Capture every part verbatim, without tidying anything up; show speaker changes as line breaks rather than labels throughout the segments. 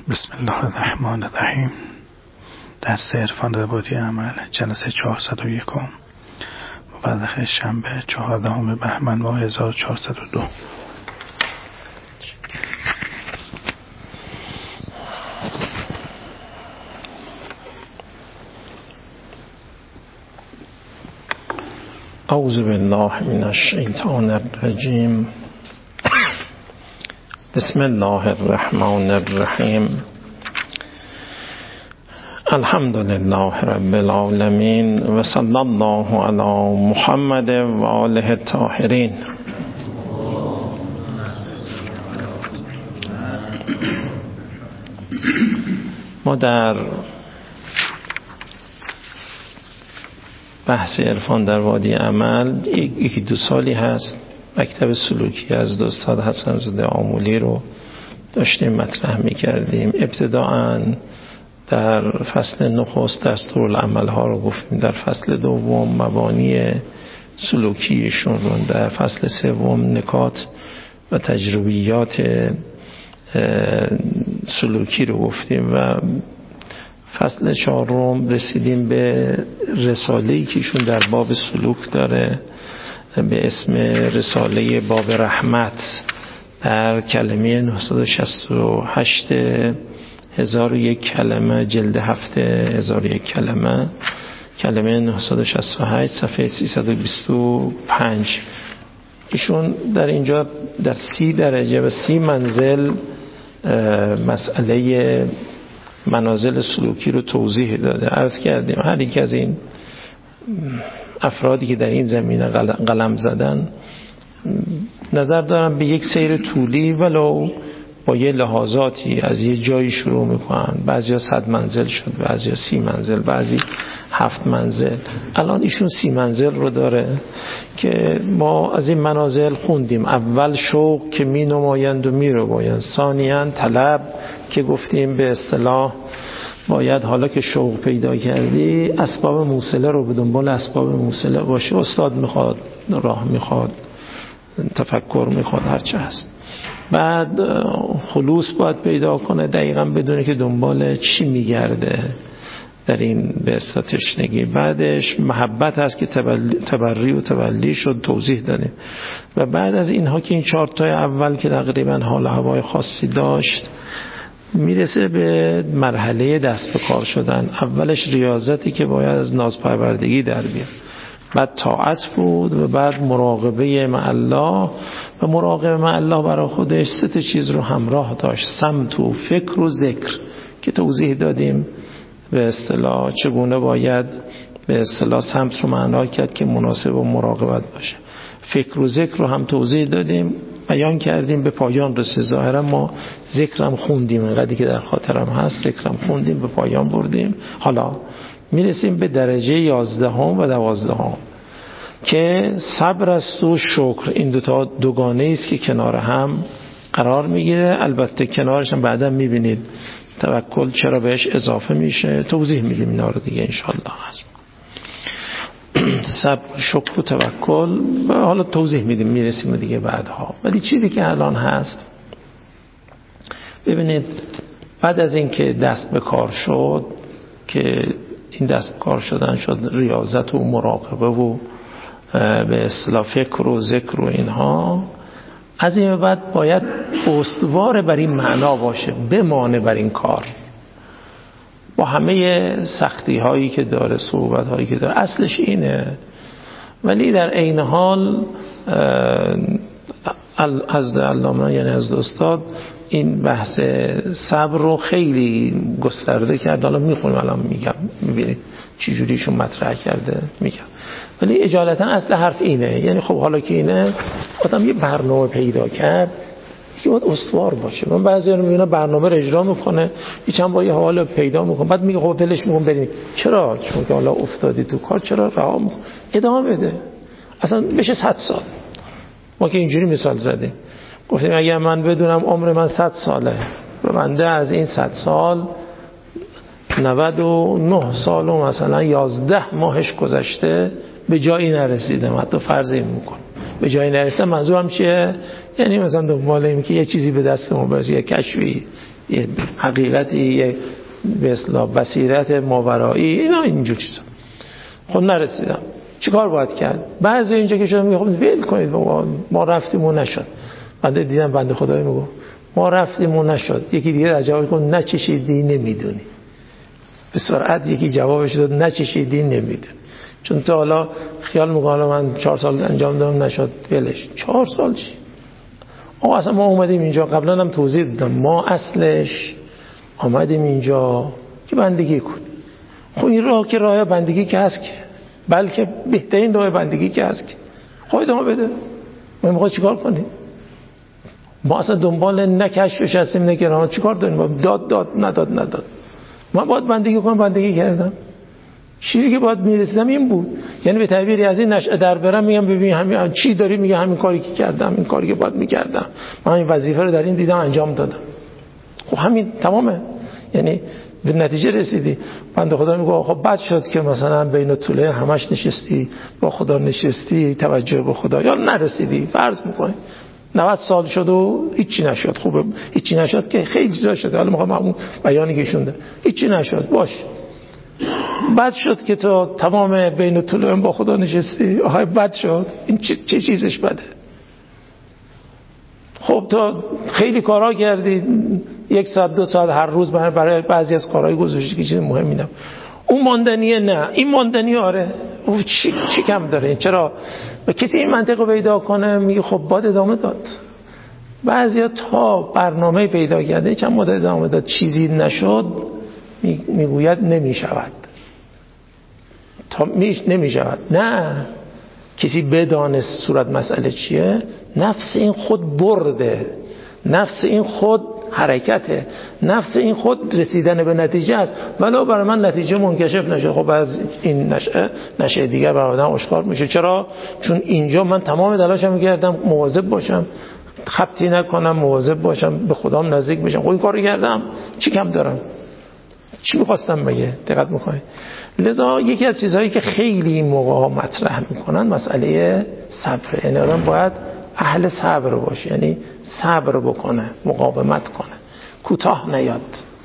بسم الله الرحمن الرحیم. درس عرفان روادی عمل جلسه چهارصد و یک مورخ شنبه چهاردهم بهمن ماه هزار و چهارصد و دو.
اعوذ بالله من الشیطان الرجیم. بسم الله الرحمن الرحیم. الحمد لله رب العالمین و صلی الله علی محمد و آله الطاهرین. ما در بحث عرفان در وادی عمل یکی دو سالی هست مکتب سلوکی از استاد حسن زاده آمولی رو داشتیم مطرح می‌کردیم. ابتداءً در فصل نخست دستورالعمل ها رو گفتیم، در فصل دوم مبانی سلوکیشون رو، در فصل سوم نکات و تجربیات سلوکی رو گفتیم و فصل چهارم رسیدیم به رساله‌ای که ایشون در باب سلوک داره به اسم رساله باب رحمت در کلمه نهصد و شصت و هشت هزار و یک کلمه، جلد هفته هزار و یک کلمه، کلمه نهصد و شصت و هشت صفحه سیصد و بیست و پنج. ایشون در اینجا در سی درجه و سی منزل مسئله منازل سلوکی رو توضیح داده. عرض کردیم هر یک از این افرادی که در این زمینه قلم زدن نظر دارن به یک سیر طولی ولو با یه لحاظاتی از یه جایی شروع میکنن. بعضی ها صد منزل شد، بعضی ها سی منزل، بعضی هفت منزل. الان ایشون سی منزل رو داره که ما از این منازل خوندیم. اول شوق که می نمایند و می رو باید، ثانیاً طلب که گفتیم به اصطلاح باید حالا که شوق پیدا کردی اسباب موصله رو به دنبال اسباب موصله باشه. استاد میخواد، راه میخواد، تفکر میخواد، هرچه هست. بعد خلوص باید پیدا کنه، دقیقاً بدونه که دنبال چی میگرده در این به اصطلاح تشنگی. بعدش محبت هست که تبری و تولی شد، توضیح دادیم. و بعد از اینها که این چهار تای اول که تقریباً حال هوای خاصی داشت میرسه به مرحله دست به کار شدن. اولش ریاضتی که باید از نازپروردگی در بیاد، بعد طاعت بود و بعد مراقبه مع الله. و مراقبه مع الله برای خودش سه تا چیز رو همراه داشت: سمت و فکر و ذکر که توضیح دادیم به اصطلاح چگونه باید به اصطلاح سمت رو معنا کرد که مناسب و مراقبت باشه. فکر و ذکر رو هم توضیح دادیم، بیان کردیم، به پایان رسید. ظاهرا ما ذکرم خوندیم، اینقدری که در خاطرم هست ذکرم خوندیم، به پایان بردیم. حالا میرسیم به درجه یازدهم و دوازدهم که صبر است و شکر. این دوتا دوگانه است که کنار هم قرار میگیره. البته کنارش هم بعدا میبینید توکل چرا بهش اضافه میشه، توضیح میدیم اینا رو دیگه انشالله. هست صبر، شکر و توکل و حالا توضیح میدیم، میرسیم دیگه بعدها. ولی چیزی که الان هست ببینید، بعد از اینکه دست به کار شد که این دست به کار شدن شد ریاضت و مراقبه و به اصطلاح فکر و ذکر و اینها، از این بعد باید استوار بر این معنا باشه، بمانه بر این کار با همه سختی هایی که داره، صعوبت هایی که داره. اصلش اینه. ولی در عین حال از علامه یعنی از استاد این بحث صبر رو خیلی گسترده کرد. حالا میخونیم، الان میگم، میبینید چی جوریشون مطرح کرده میگم. ولی اجالتا اصل حرف اینه، یعنی خب حالا که اینه آدم یه برنامه پیدا کرد که باید استوار باشه. من بعضی رو میبینم برنامه رو اجرا میکنه، هیچ هم با یه حال پیدا میکنه، بعد میگه خب دلش میگم بریم. چرا؟ چون که حالا افتادی تو کار، چرا رها میکنه؟ ادامه بده. اصلا بشه صد سال. ما که اینجوری مثال زدیم، گفتیم اگر من بدونم عمر من صد ساله و بنده از این صد سال نود و نه سال و مثلا یازده ماهش گذشته به جایی نرسیدم، حتی فرض این میکنم به جایی نرسیدم. منظورم چیه؟ یعنی مثلا دنبال اینه که یه چیزی به دست ما برسه، یه کشفی، یه حقیقتی، یه به اصطلاح بصیرت ماورایی، اینا اینجور چیزا. خب نرسیدم، چیکار باید کرد؟ بعضی اینجا که شما میگم ول کنید بابا، ما رفتیم و نشد. بنده دیدم بنده خدایی میگه ما رفتیم و نشد. یکی دیگه در جواب گفت نچشیدی نمیدونی. به سرعت یکی جوابش داد نچشیدی نمیدونی. چون تو حالا خیال میکنه حالا من چهار سال انجام دادم نشد، ولش. چهار سال چی؟ آقا اصلا ما اومدیم اینجا، قبلا هم توضیح دادم، ما اصلش آمدیم اینجا که بندگی کنیم. خب این راه که راه بندگی که هست که، بلکه بهترین راه بندگی که هست که خب ادامه بده. ما میخواد چیکار کنیم؟ ما اصلا دنبال نکشفش هستیم، نگران چیکار داریم؟ داد داد نداد نداد. من باید بندگی کنم، بندگی کردم. چیزی که باید میرسیدم این بود. یعنی به تعبیری از این نشأه در برم میگم ببین همین چی داری، میگه همین کاری که کردم، این کاری که باید میکردم، من این وظیفه رو در این دیدم انجام دادم. خب همین تمامه. یعنی به نتیجه رسیدی. بنده خدا میگه خب بد شد که مثلا بین طوله همش نشستی، با خدا نشستی، توجه به خدا یا نرسیدی. فرض میکنی نود سال شد و هیچی نشد. خوبه هیچی نشد که خیلی چیزا شده. حالا میخوام همون بیانی که شونده هیچی نشد باش. بد شد که تو تمام بین طوله با خدا نشستی. آهای بد شد. این چه, چه چیزش بده؟ خب تو خیلی کارا کردی، یک ساعت دو ساعت هر روز برای بعضی از کارهای گذاشتی که چیز مهمی نه. اون ماندنیه نه، این ماندنی آره. او چی, چی کم داره؟ چرا؟ و کسی این منطق رو پیدا کنه میگه خب باید ادامه داد. بعضیا تا برنامه پیدا کرده چند مدت ادامه داد، چیزی نشد میگوید نمیشود. تا میش نمیشود. نه، کسی بدانست صورت مسئله چیه، نفس این خود برده، نفس این خود حرکته، نفس این خود رسیدن به نتیجه است. ولو برای من نتیجه منکشف نشه، خب از این نشه نشه دیگر برای آدم آشکار میشه. چرا؟ چون اینجا من تمام تلاشم کردم مواظب باشم، خبطی نکنم، مواظب باشم، به خدام نزدیک بشم. خب این کارو کردم، چی کم دارم؟ چی می‌خواستم بگه؟ دقت می‌کنید. لذا یکی از چیزهایی که خیلی این موقع مطرح میکنن مسئله صبر. یعنی آدم باید اهل صبر باشه، یعنی صبر بکنه، مقاومت کنه، کوتاه نیاد.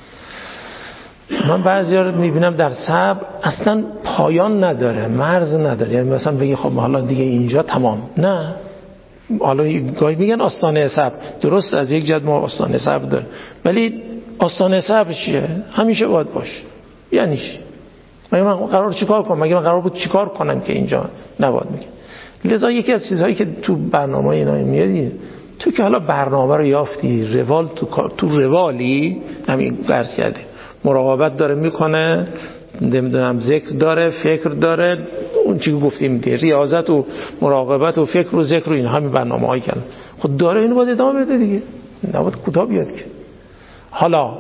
من بعضیا رو میبینم در صبر اصلا پایان نداره، مرز نداره. یعنی مثلا بگی خب حالا دیگه اینجا تمام. نه، حالا گاهی میگن آستانه صبر. درست از یک جد ما آستانه صبر داره، ولی آستانه صبر چیه؟ همیشه باید باشه. یعنی چی؟ مگه من قرار چیکار کنم؟ مگه من قرار بود چیکار کنم که اینجا نباید میگه؟ لذا یکی از چیزهایی که تو برنامه اینا میاد، تو که حالا برنامه رو یافتی، روال تو تو روالی همین درس کرده، مراقبت داره میکنه، نمیدونم ذکر داره، فکر داره، اون چیزی که گفتیم دیگه، ریاضت و مراقبت و فکر و ذکر و این همین برنامه‌هایی کردن. خود داره، اینو باید ادامه بده دیگه، نباید کوتاه بیاد که. حالا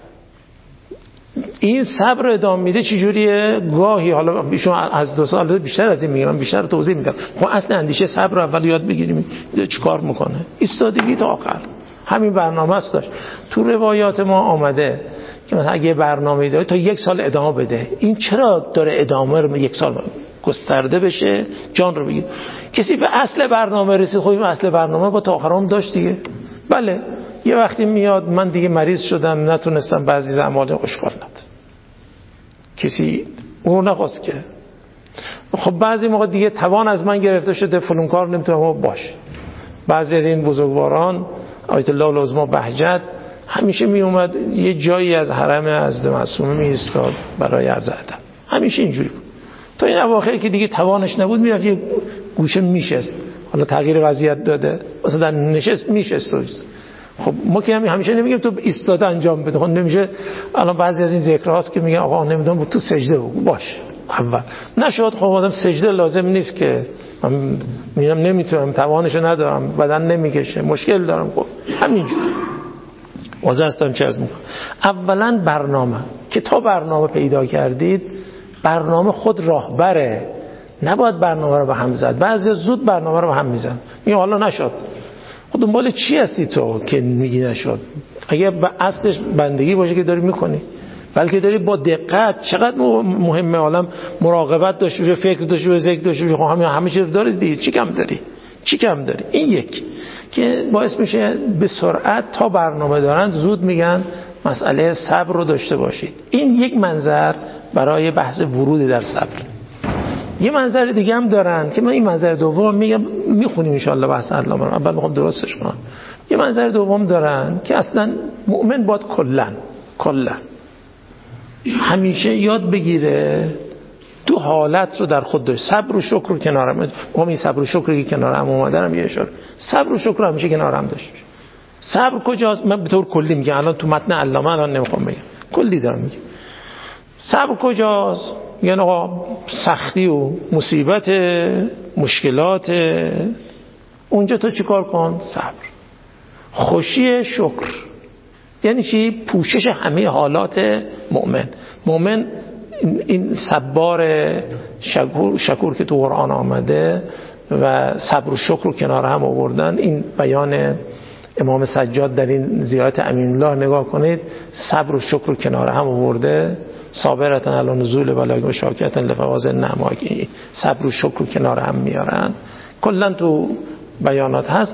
این صبر ادامه میده چجوریه؟ گاهی حالا ایشون از دو سال بیشتر از این میگم، من بیشتر توضیح میدم. خب اصل اندیشه صبر اول یاد بگیریم چیکار میکنه. ایستادگی تا آخر همین برنامه است داشت. تو روایات ما آمده که مثلا اگه برنامه‌ای داره تا یک سال ادامه بده. این چرا داره ادامه رو یک سال گسترده بشه جان رو بگیر؟ کسی به اصل برنامه رسید، خب این اصل برنامه با تا آخرام داشت دیگه. بله یه وقتی میاد من دیگه مریض شدم نتونستم بعضی اعمال اشغال ندم، کسی اون نخواست که. خب بعضی موقع دیگه توان از من گرفته شده، فلان کار نمیتونم باشه. بعضی از این بزرگواران آیت الله العظما بهجت همیشه می اومد یه جایی از حرم حضرت معصومه می ایستاد برای عرض ادب، همیشه اینجوری بود. تا این اواخر که دیگه توانش نبود میرفت یه گوشه میشست، حالا تغییر وضعیت داده مثلا در نشست میشست. خب ما که همیشه نمیگیم تو ایستاده انجام بده، خب نمیشه. الان بعضی از این ذکرهاست که میگن آقا نمیدونم تو سجده بگو، باش اول نشد. خب آدم سجده لازم نیست که، من میگم نمیتونم، توانشو ندارم، بدن نمیکشه، مشکل دارم. خب همینجوری واضح هستم چه از میکنم. اولا برنامه که تا برنامه پیدا کردید، برنامه خود راهبره، نباید برنامه رو به هم زد. بعضی زود برنامه رو به هم میزن، میگه حالا نشد. خود دنبال چی هستی تو که میگی نشد؟ اگه به اصلش بندگی باشه که داری میکنی، بلکه داری با دقت. چقدر مهمه عالم مراقبت داشته باشه، فکر داشته باشه، ذکر داشته باشه. خب همه همه چیز داری دیگه، چی کم داری؟ چی کم داری؟ این یک که باعث میشه به سرعت تا برنامه دارن زود میگن مسئله صبر رو داشته باشید. این یک منظر برای بحث ورود در صبر. یه منظر دیگه هم دارن که من این منظر دوم میگم میخونیم ان شاء الله بحث علامه رو، اول میخوام درستش کنم. یه منظر دوم دارن که اصلا مؤمن باید کلا کلا همیشه یاد بگیره دو حالت رو در خود داره. صبر و شکر رو کنارم، میگم این صبر و شکری که کنارم اومدنم یه اشاره. صبر و شکر همیشه کنارم داشته. صبر کجاست؟ من به طور کلی میگم، الان تو متن علامه الان نمیخوام بگم، کلی دارم میگم. صبر کجاست؟ یعنی آقا سختی و مصیبت، مشکلات، اونجا تو چیکار کن؟ صبر. خوشی شکر یعنی چی؟ پوشش همه حالات مؤمن. مؤمن این صبار شکور شکور که تو قرآن آمده و صبر و شکر رو کنار هم آوردن. این بیان امام سجاد در این زیارت امین الله نگاه کنید، صبر و شکر رو کنار هم آورده. صابرتن علی نزول بلاء و شاکرتن لفواز النعما، صبر و شکر رو کنار هم میارن. کلا تو بیانات هست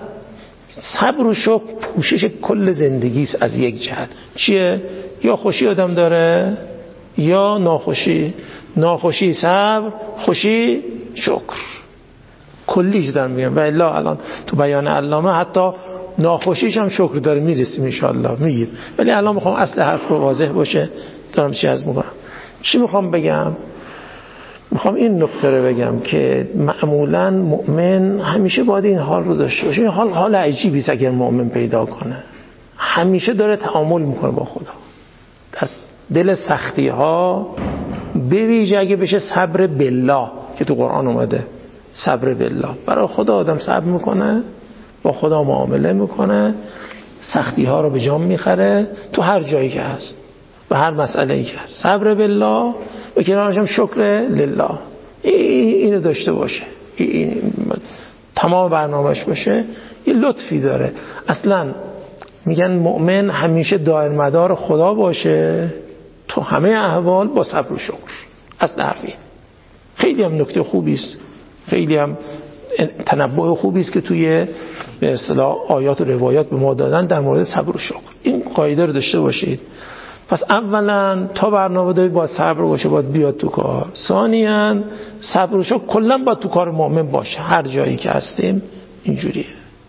صبر و شکر پوشش کل زندگی است. از یک جهت چیه؟ یا خوشی آدم داره یا ناخوشی، ناخوشی صبر، خوشی شکر، کلیش دارم میگم. و الا الان تو بیان علامه حتی ناخوشیش هم شکر داره، میرسیم ان شاء الله میگیم. ولی الان میخوام اصل حرف رو واضح باشه دارم چی از میگم. چی میخوام بگم؟ میخوام این نکته رو بگم که معمولا مؤمن همیشه باید این حال رو داشته باشه. این حال حال عجیبی است اگر مؤمن پیدا کنه. همیشه داره تعامل میکنه با خدا در دل سختی ها، به ویژه اگه بشه صبر بالله که تو قرآن اومده. صبر بالله، برای خدا آدم صبر میکنه، با خدا معامله میکنه، سختی ها رو به جام میخره تو هر جایی که هست و هر مسئله‌ای که هست. صبر بالله و کنارش هم شکر لله. اینو داشته باشه، این تمام برنامهش باشه. یه لطفی داره. اصلا میگن مؤمن همیشه دائر مدار خدا باشه تو همه احوال با صبر و شکر. اصل حرفی خیلی هم نکته خوبی است، خیلی هم تنبؤ خوبی است که توی به اصطلاح آیات و روایات به ما دادن در مورد صبر و شکر. این قاعده رو داشته باشید. پس اولا تا برنامه داری باید صبر باشه، باید بیاد تو کار. ثانیاً صبر و شکر کلا باید تو کار مؤمن باشه، هر جایی که هستیم اینجوریه.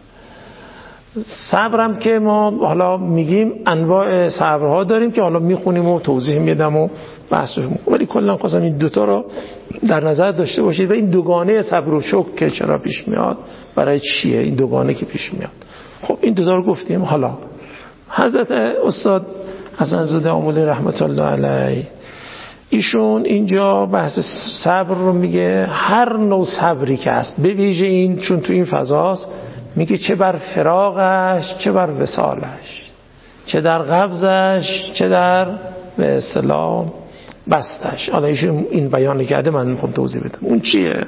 صبرم که ما حالا میگیم انواع صبرها داریم که حالا میخونیم و توضیح میدم و بحثش میکنم، ولی کلا خواستم این دوتا رو در نظر داشته باشید. و این دوگانه صبر و شکر که چرا پیش میاد، برای چیه این دوگانه که پیش میاد. خب این دوتا رو گفتیم. حالا حضرت استاد حسن زاده آملی رحمت الله علیه ایشون اینجا بحث صبر رو میگه. هر نوع صبری که هست، به ویژه این چون تو این فضاست، میگه چه بر فراقش چه بر وصالش، چه در قبضش چه در به اصطلاح بستش. حالا ایشون این بیان کرده، من میخوام توضیح بدم اون چیه.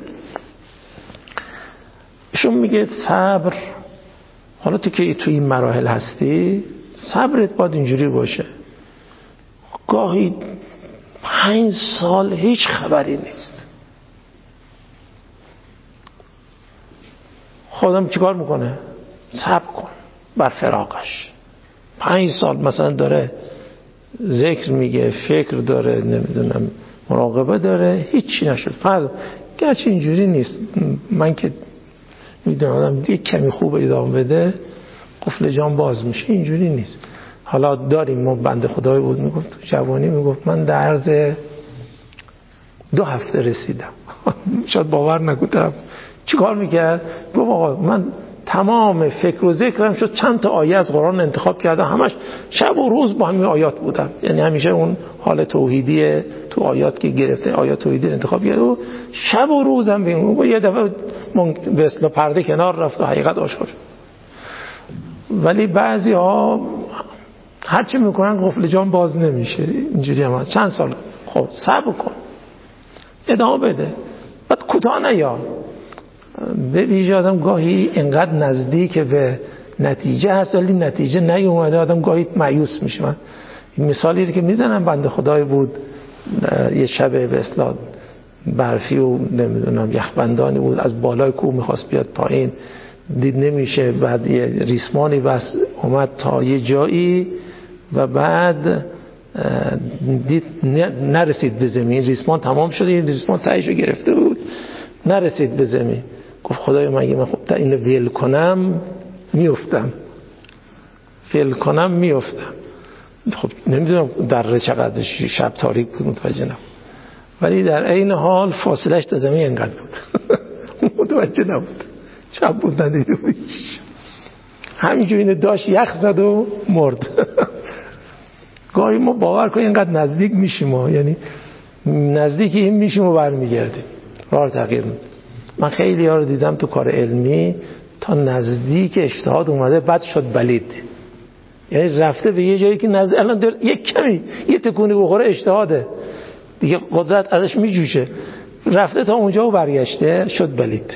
ایشون میگه صبر، حالا تو که تو این مراحل هستی، صبرت باید اینجوری باشه. گاهی پنج سال هیچ خبری نیست، خودم چیکار میکنه؟ صبر کن بر فراقش. پنج سال مثلا داره ذکر میگه، فکر داره، نمیدونم مراقبه داره، هیچی نشد. فرض گرچه اینجوری نیست، من که میدونم یک کمی خوب ادامه بده قفل جام باز میشه، اینجوری نیست. حالا داریم، ما بنده خدای بود میگفت جوانی، میگفت من در عرض دو هفته رسیدم. شاید باور نکنم. چیکار میکرد؟ گفت آقا من تمام فکر و ذکرم شد چند تا آیه از قرآن انتخاب کردم، همش شب و روز با همین آیات بودم. یعنی همیشه اون حال توحیدی تو آیات که گرفته، آیات توحیدی انتخاب کرد و شب و روزم ببین. یه دفعه به اصطلاح پرده کنار رفت و حقیقت آشکار شد. ولی بعضی ها هرچی میکنن قفل جام باز نمیشه، اینجوری هم هست. چند سال خب صبر کن، ادامه بده، بعد کوتاه نیا. به ویژه آدم گاهی انقدر نزدیک به نتیجه هست ولی نتیجه نیومده، آدم گاهی مایوس میشه. من این مثالی که میزنم، بنده خدای بود یه شب به اصطلاح برفی و نمیدونم یخبندانی بود، از بالای کوه میخواست بیاد پایین، دید نمیشه، بعد یه ریسمانی بس اومد تا یه جایی و بعد دید نرسید به زمین، ریسمان تمام شده، این ریسمان تایشو گرفته بود نرسید به زمین. گفت خدای من من خب تا اینو ویل کنم میافتم، فیل کنم میافتم. خب نمیدونم در چقدر شب تاریک بود متوجه نبود، ولی در عین حال فاصلش تا زمین انقدر بود متوجه نبود، شب بود ندیده بودش، همینجور اینو داشت یخ زد و مرد. گاهی ما باور کنیم اینقدر نزدیک میشیم ما، یعنی نزدیک این میشیم و برمیگردیم، راه تغییر میده. من خیلی ها رو دیدم تو کار علمی تا نزدیک اجتهاد اومده بعد شد بلید، یعنی رفته به یه جایی که نزدیک الان در یک کمی یه تکونی بخوره اجتهاده دیگه، قدرت ازش میجوشه، رفته تا اونجا و برگشته شد بلید،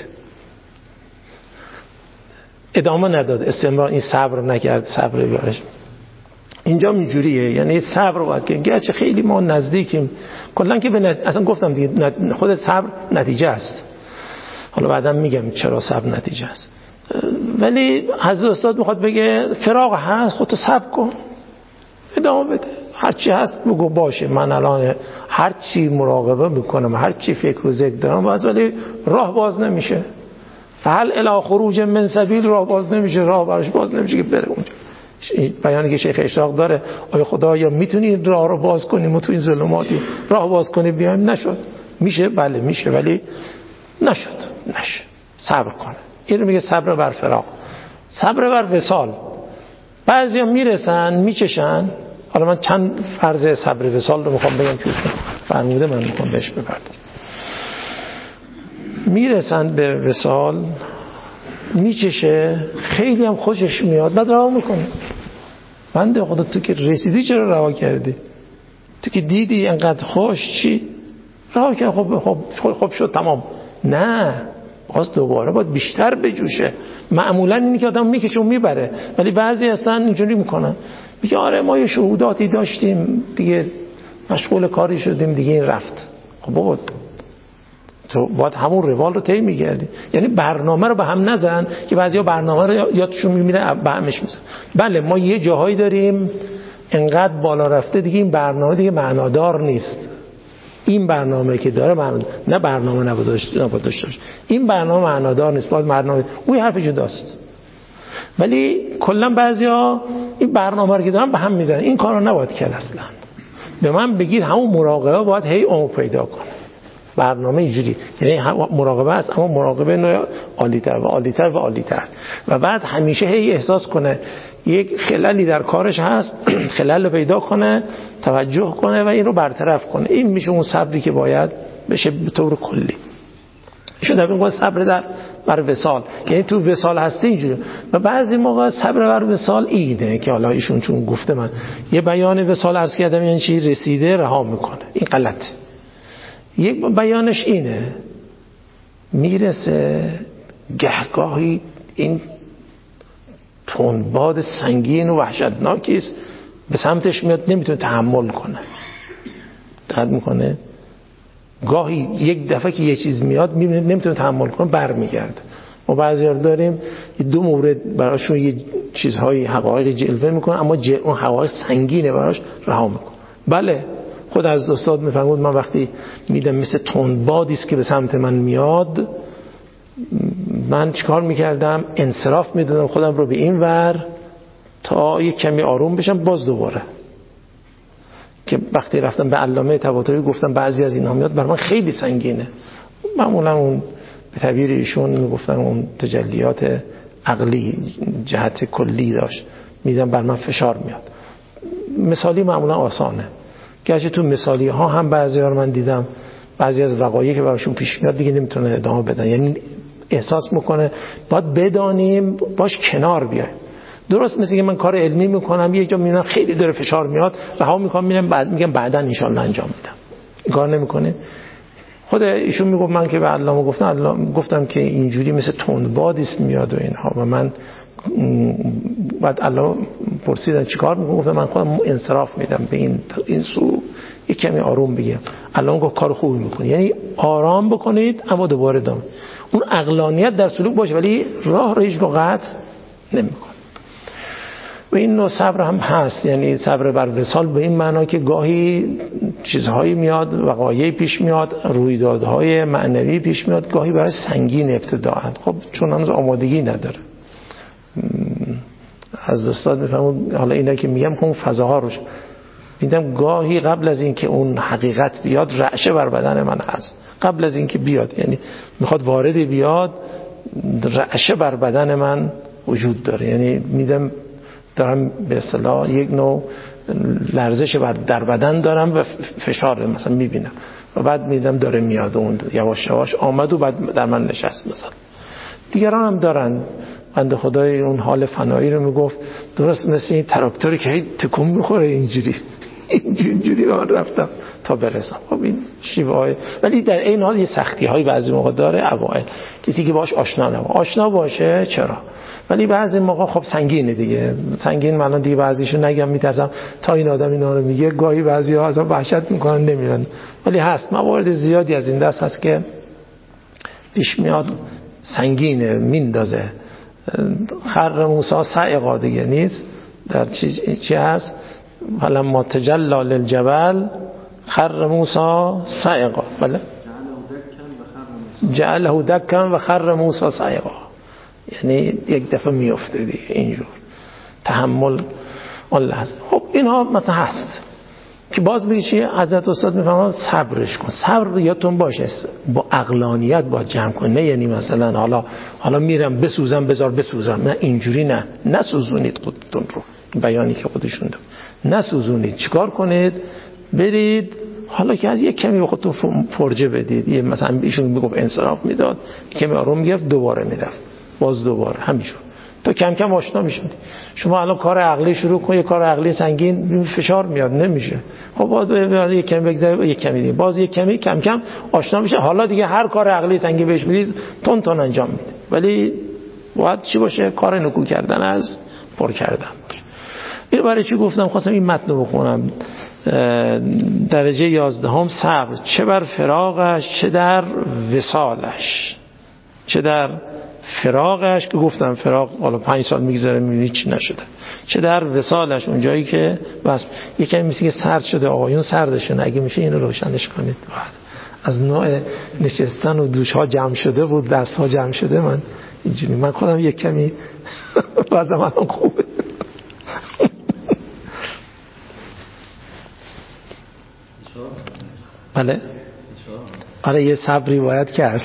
ادامه نداد، استمرار این صبر نکرد، صبر بیارش. اینجا اینجوریه، یعنی صبر باید که گرچه خیلی ما نزدیکیم کلا که به نت... اصلا گفتم دیگه خود صبر نتیجه است، حالا بعدم میگم چرا صبر نتیجه است، ولی حضرت استاد میخواد بگه فراغ هست خودتو صبر کن ادامه بده، هرچی هست بگو باشه من الان هرچی مراقبه میکنم هرچی فکر و ذکر دارم باز، ولی راه باز نمیشه، فهل الی خروج من سبیل، راه باز نمیشه، راه براش باز نمیشه که بره اونجا. بیانی که شیخ اشراق داره، آیا خدایا میتونی راه رو باز کنی ما تو این ظلماتی راه باز کنی بیایم؟ نشد. میشه؟ بله میشه، ولی نشد نشد صبر کنه. این رو میگه صبر بر فراق، صبر بر وصال. بعضیا میرسن میچشن، حالا من چند فرض صبر وصال رو میخوام بگم که فرموده من میخوام بهش بپردازم. میرسن به وصال، میچشه، خیلی هم خوشش میاد، بعد رها میکنه. بنده خدا تو که رسیدی چرا رها کردی؟ تو که دیدی انقدر خوش چی؟ رها کرد. خب خب خب شد تمام. نه، باز دوباره باید بیشتر بجوشه. معمولا اینی که آدم میکشه و میبره، ولی بعضی هستن اینجوری میکنن، میگه آره ما یه شهوداتی داشتیم دیگه مشغول کاری شدیم دیگه این رفت. خب بابا تو باید همون روال رو طی می‌کردی، یعنی برنامه رو به هم نزن که بعضیا برنامه رو یادشون میمیره به همش میزن. بله ما یه جاهایی داریم انقدر بالا رفته دیگه این برنامه دیگه معنادار نیست، این برنامه که داره معنادار، نه برنامه نباید داشته باشه، این برنامه معنادار نیست، باید برنامه اون حرف جداست. ولی کلا بعضیا این برنامه رو که دارن به هم میزنن، این کارو نباید کرد اصلا. به من بگید همون مراقبه باید هی عمق پیدا کنه. برنامه اینجوری، یعنی مراقبه است اما مراقبه نوع عالی‌تر و عالی‌تر و عالی‌تر، و بعد همیشه هی احساس کنه یک خللی در کارش هست، خلل رو پیدا کنه، توجه کنه و این رو برطرف کنه. این میشه اون صبری که باید بشه به طور کلی. ایشون در میگه صبر در بر وصال، یعنی تو وصال هستی اینجوری. و بعضی موقع صبر بر وصال اینه که حالا ایشون چون گفته من یه بیان وصال عرض کردم، یعنی چی؟ رسیده رها میکنه، این غلطه. یک بیانش اینه میرسه گهگاهی این تندباد سنگین و وحشتناکی است به سمتش میاد، نمیتونه تحمل کنه، دقت میکنه گاهی یک دفعه که یه چیز میاد میبینه نمیتونه تحمل کنه برمیگرده. ما بعضی‌ها داریم دو مورد براشون یه چیزهای حقایق جلوه میکنه، اما اون حقایق سنگینه براش رها میکنه. بله خود از استاد میفرمود من وقتی میدم مثل تندبادی است که به سمت من میاد، من چیکار میکردم؟ انصراف میدادم خودم رو به این ور تا یک کمی آروم بشم، باز دوباره. که وقتی رفتم به علامه طباطبایی گفتم بعضی از اینها میاد بر من خیلی سنگینه، معمولا اون به تعبیر ایشون میگفتن اون تجلیات عقلی جهت کلی داشت، میدم بر من فشار میاد. مثالی معمولا آسانه، گرچه تو مثالی ها هم بعضی ها رو من دیدم بعضی از وقایعی که براشون پیش میاد دیگه نمیتونه ادامه بدن، یعنی احساس میکنه باید بدانیم باش کنار بیایم. درست مثل که من کار علمی میکنم یه جا میبینم خیلی داره فشار میاد رها میکنم میرم بعد میگم بعداً ان شاء الله انجام میدم، این کار نمیکنه. خود ایشون میگفت من که به علامه گفتم علامه گفتم که اینجوری مثل تندبادی است میاد و اینها، و من بعد علامه پرسیدن چیکار میکنم؟ گفتم من خودم انصراف میدم به این این سو، یک کمی آروم بگیم الان گفت کار خوبی میکنی، یعنی آرام بکنید اما دوباره دام. اون عقلانیت در سلوک باشه ولی راه رو هیچ قطع نمیکنه. و این نوع صبر هم هست، یعنی صبر بر وصال به این معنا که گاهی چیزهایی میاد، وقایعی پیش میاد، رویدادهای معنوی پیش میاد، گاهی برای سنگین ابتداعاً، خب چون هنوز آمادگی نداره. از دوستان میفهمون حالا اینا که میگم که اون فضاها روش میدم، گاهی قبل از این که اون حقیقت بیاد رعشه بر بدن من هست، قبل از این که بیاد، یعنی میخواد واردی بیاد رعشه بر بدن من وجود داره، یعنی میدم دارم به اصطلاح یک نوع لرزش در بدن دارم و فشار مثلا میبینم و بعد میدم داره میاد، اون یواش یواش آمد و بعد در من نشست. مثلا دیگران هم دارن، بنده خدای اون حال فنایی رو میگفت درست مثل این تراکتوری که هی تکون میخوره اینجوری اینجوری من رفتم تا برسم. خب این شیوه های، ولی در این حال یه سختی های بعضی موقع داره. اوایل کسی که باش آشنا نباشه، آشنا باشه چرا، ولی بعضی موقع خب سنگینه دیگه، سنگین من دیگه بعضیشو نگم میترسم تا این آدم اینا رو میگه، گاهی بعضی‌ها اصلا وحشت میکنن نمیرن، ولی هست موارد زیادی از این دست هست که پیش میاد سنگینه میندازه. خر موسی صعقا دیگه نیست، در چی چی هست؟ فلما تجلی للجبل خر موسی صعقا، بله جعله دکا و خر موسی صعقا، یعنی یک دفعه میفته دیگه اینجور تحمل اون لحظه. خب اینها مثلا هست که باز میگه چی؟ حضرت استاد میفهمن صبرش کن. صبر یادتون باشه با عقلانیت با جمع کن، نه یعنی مثلا حالا حالا میرم بسوزم بذار بسوزم، نه اینجوری، نه نسوزونید خودتون رو، بیانی که خودشون داد نسوزونید، چیکار کنید؟ برید حالا که از یک کمی به خودتون فرجه بدید، یه مثلا ایشون میگفت انصراف میداد، کمی آروم میگرفت دوباره میرفت باز دوباره همینجور تا کم کم آشنا میشید. شما الان کار عقلی شروع کن، یه کار عقلی سنگین فشار میاد نمیشه، خب باز یک کمی بگذره یک کمی دیگه باز یک کمی کم کم آشنا میشه، حالا دیگه هر کار عقلی سنگین بهش میدید تون تون انجام میده، ولی باید چی باشه؟ کار نکو کردن از پر کردن باشه. این برای چی گفتم خواستم این متن رو بخونم. درجه یازدهم صبر، چه بر فراقش چه در وصالش. چه در فراقش که گفتم فراق حالا پنج سال میگذره میبینی چی نشده، چه در وصالش اون جایی که بس یکم میسی که سرد شده، آقایون سردشونه، اگه میشه اینو روشنش کنید. از نوع نشستن و دوش ها جمع شده بود، دست ها جمع شده، من اینجوری من خودم یک کمی بازم الان خوبه. بله آره یه صبری باید کرد.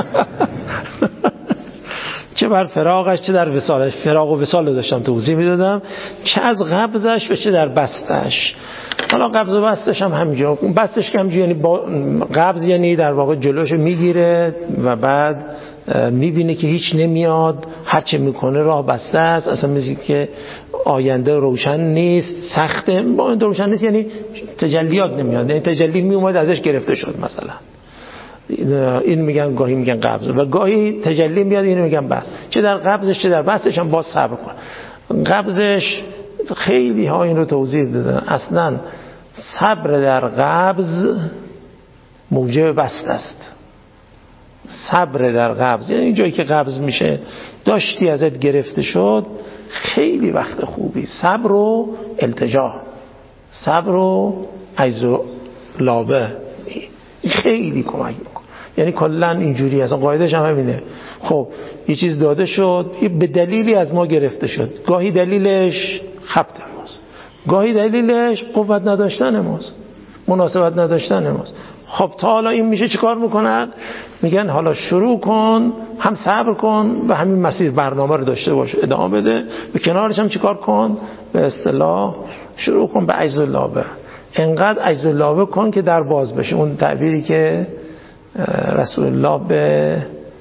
چه بر فراقش چه در وصالش. فراق و وصال رو داشتم توضیح میدادم، چه از قبضش و چه در بستش. حالا قبض و بستش هم همینجا، بستش که همینجا یعنی با قبض یعنی در واقع جلوش میگیره و بعد میبینه که هیچ نمیاد، هر چه میکنه راه بسته است، اصلا مثل که آینده روشن نیست، سخته. با آینده روشن نیست یعنی تجلیات نمیاد، یعنی تجلی میومد ازش گرفته شد مثلا. این میگن گاهی میگن قبض و گاهی تجلی میاد، اینو میگن بس. چه در قبضش چه در بستش هم باز صبر کن. قبضش خیلی ها این رو توضیح دادن، اصلا صبر در قبض موجب بست است. صبر در قبض یعنی جایی که قبض میشه داشتی ازت گرفته شد، خیلی وقت خوبی صبر و التجا، صبر و عجز و لابه خیلی کمک میکنه. یعنی کلا اینجوری اصلا قاعدش هم همینه. خب یه چیز داده شد، به دلیلی از ما گرفته شد، گاهی دلیلش خبط ماست، گاهی دلیلش قوت نداشتن ماست، مناسبت نداشتن ماست. خب تا حالا این میشه چیکار میکنن؟ میگن حالا شروع کن، هم صبر کن و همین مسیر برنامه رو داشته باش، ادامه بده، به کنارش هم چیکار کن؟ به اصطلاح شروع کن به عجز و لابه. انقدر عجز و لابه کن که در باز بشه. اون تعبیری که رسول الله به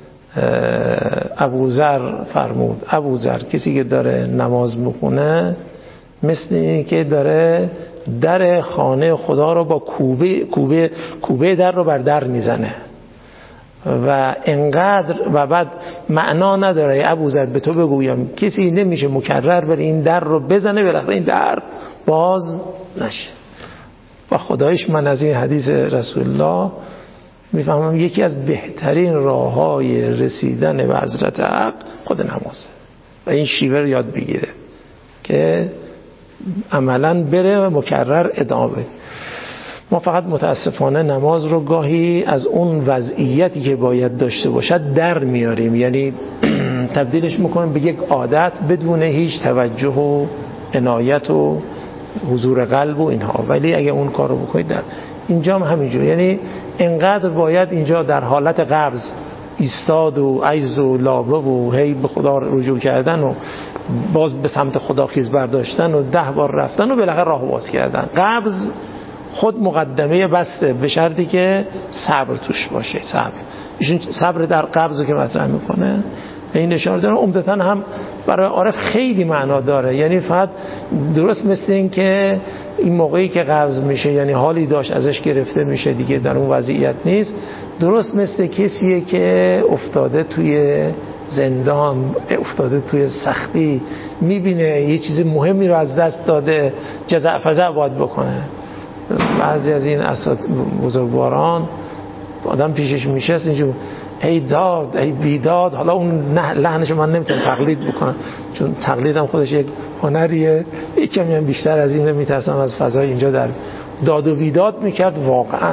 ابوذر فرمود، ابوذر کسی که داره نماز میخونه مثل اینه که داره در خانه خدا رو با کوبه کوبه کوبه در رو بر در میزنه و انقدر و بعد معنا نداره. ابوذر به تو بگویم کسی نمیشه مکرر بر این در رو بزنه بالاخره این در باز نشه. و خدایش من از این حدیث رسول الله میفهمم یکی از بهترین راههای رسیدن به حضرت حق خود نمازه و این شیوه رو یاد بگیره که عملاً بره و مکرر ادامه. ما فقط متاسفانه نماز رو گاهی از اون وضعیتی که باید داشته باشد در میاریم، یعنی تبدیلش میکنیم به یک عادت بدون هیچ توجه و عنایت و حضور قلب و اینها. ولی اگه اون کارو بکنید در اینجا هم همینجور، یعنی انقدر باید اینجا در حالت قبض ایستاد و عجز و لابه و هی به خدا رجوع کردن و باز به سمت خدا خیز برداشتن و ده بار رفتن و بالاخره راه باز کردن. قبض خود مقدمه بسته به شرطی که صبر توش باشه. صبر ایشون صبر در قبض که مطرح میکنه به این اشاره داره. عمدتاً هم برای عارف خیلی معنا داره، یعنی فقط درست مثل این که این موقعی که قبض میشه یعنی حالی داشت ازش گرفته میشه دیگه در اون وضعیت نیست، درست مثل کسیه که افتاده توی زندان، افتاده توی سختی، میبینه یه چیز مهمی رو از دست داده، جزع فزع باید بکنه. بعضی از این اساتید بزرگواران آدم پیشش میشست اینجور ای داد ای بیداد، حالا اون لحنشو من نمیتونم تقلید بکنم چون تقلیدم خودش یک هنریه، یکمی هم بیشتر از این میترسم از فضای اینجا در داد و بیداد میکرد واقعا.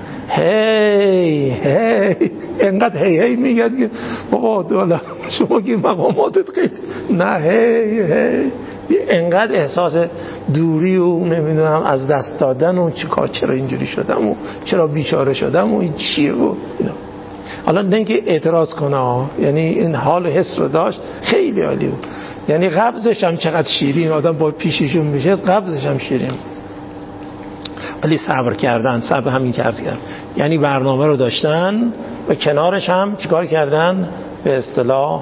هی هی انقدر هی هی میگد که بابا دولا شما که مقاماتت خیلی نه هی هی انقدر احساس دوری و نمیدونم از دست دادن و چیکار چرا اینجوری شدم و چرا بیچاره شدم و این چیه و اینا. حالا نه اینکه اعتراض کنه، یعنی این حال و حس رو داشت خیلی عالی بود. یعنی قبضش هم چقدر شیرین، آدم با پیششون میشه قبضش هم شیرین. ولی صبر کردن، صبر همین که عرض کردم، یعنی برنامه رو داشتن و کنارش هم چیکار کردن به اصطلاح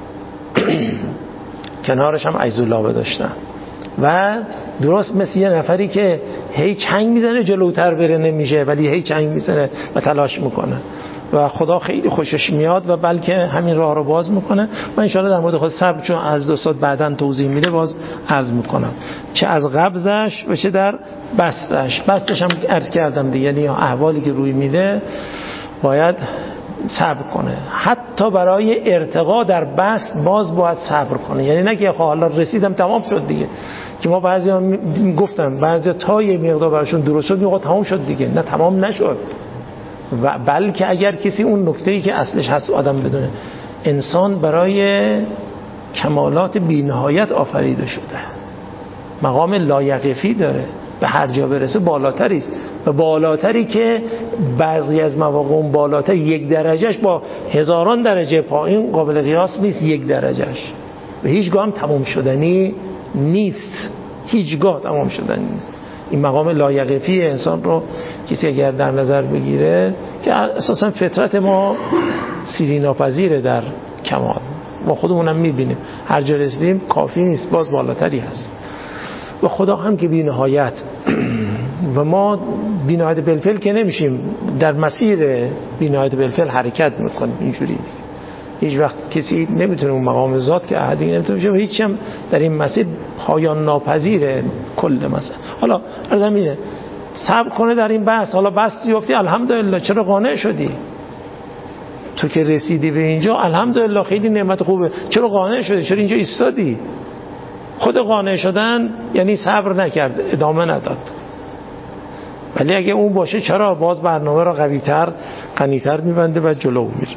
کنارش هم عجز الله داشتن و درست مثل یه نفری که هی چنگ میزنه جلوتر بره نمیشه ولی هی چنگ میزنه و تلاش میکنه و خدا خیلی خوشش میاد و بلکه همین راه رو باز میکنه. من انشاءالله در مورد خود صبر چون از دو ساعت بعداً توضیح میده باز عرض میکنم، چه از قبضش و چه در بستش. بستش هم عرض کردم دیگه، یعنی احوالی که روی میده باید صبر کنه، حتی برای ارتقا در بست باز باید صبر کنه. یعنی نه که حالا رسیدم تمام شد دیگه، که ما بعضی ها گفتم بعضی ها تا یه مقدار براشون درست شد میگه تمام شد دیگه، نه تمام نشد. و بلکه اگر کسی اون نکته‌ای که اصلش هست آدم بدونه، انسان برای کمالات بی‌نهایت آفریده شده، مقام لایقفی داره، به هر جا برسه بالاتری است و بالاتری که بعضی از مواقع اون بالاتر یک درجهش با هزاران درجه پایین قابل قیاس نیست. یک درجهش و هیچگاه هم تمام شدنی نیست، هیچگاه تمام شدنی نیست. این مقام لایقفی انسان رو کسی اگر در نظر بگیره که اساسا فطرت ما سیری ناپذیره در کمال، ما خودمونم میبینیم هر جا رسیدیم کافی نیست، باز بالاتری هست و خدا هم که بی نهایت و ما بی نهایت بالفعل که نمیشیم، در مسیر بی نهایت بالفعل حرکت میکنیم اینجوری. هیچ وقت کسی نمیتونه اون مقام ذات که احدی نمیتونه بشه و هیچ هم در این مسیر پایان ناپذیره کل مسئله. حالا از همینه صبر کنه در این بحث. حالا بحث یافتی الحمدلله، چرا قانع شدی؟ تو که رسیدی به اینجا الحمدلله خیلی نعمت خوبه، چرا قانع شدی؟ چرا اینجا ایستادی؟ خود قانع شدن یعنی صبر نکرد، ادامه نداد. ولی اگه اون باشه چرا باز برنامه را قوی‌تر غنی‌تر می‌بنده و جلو میره.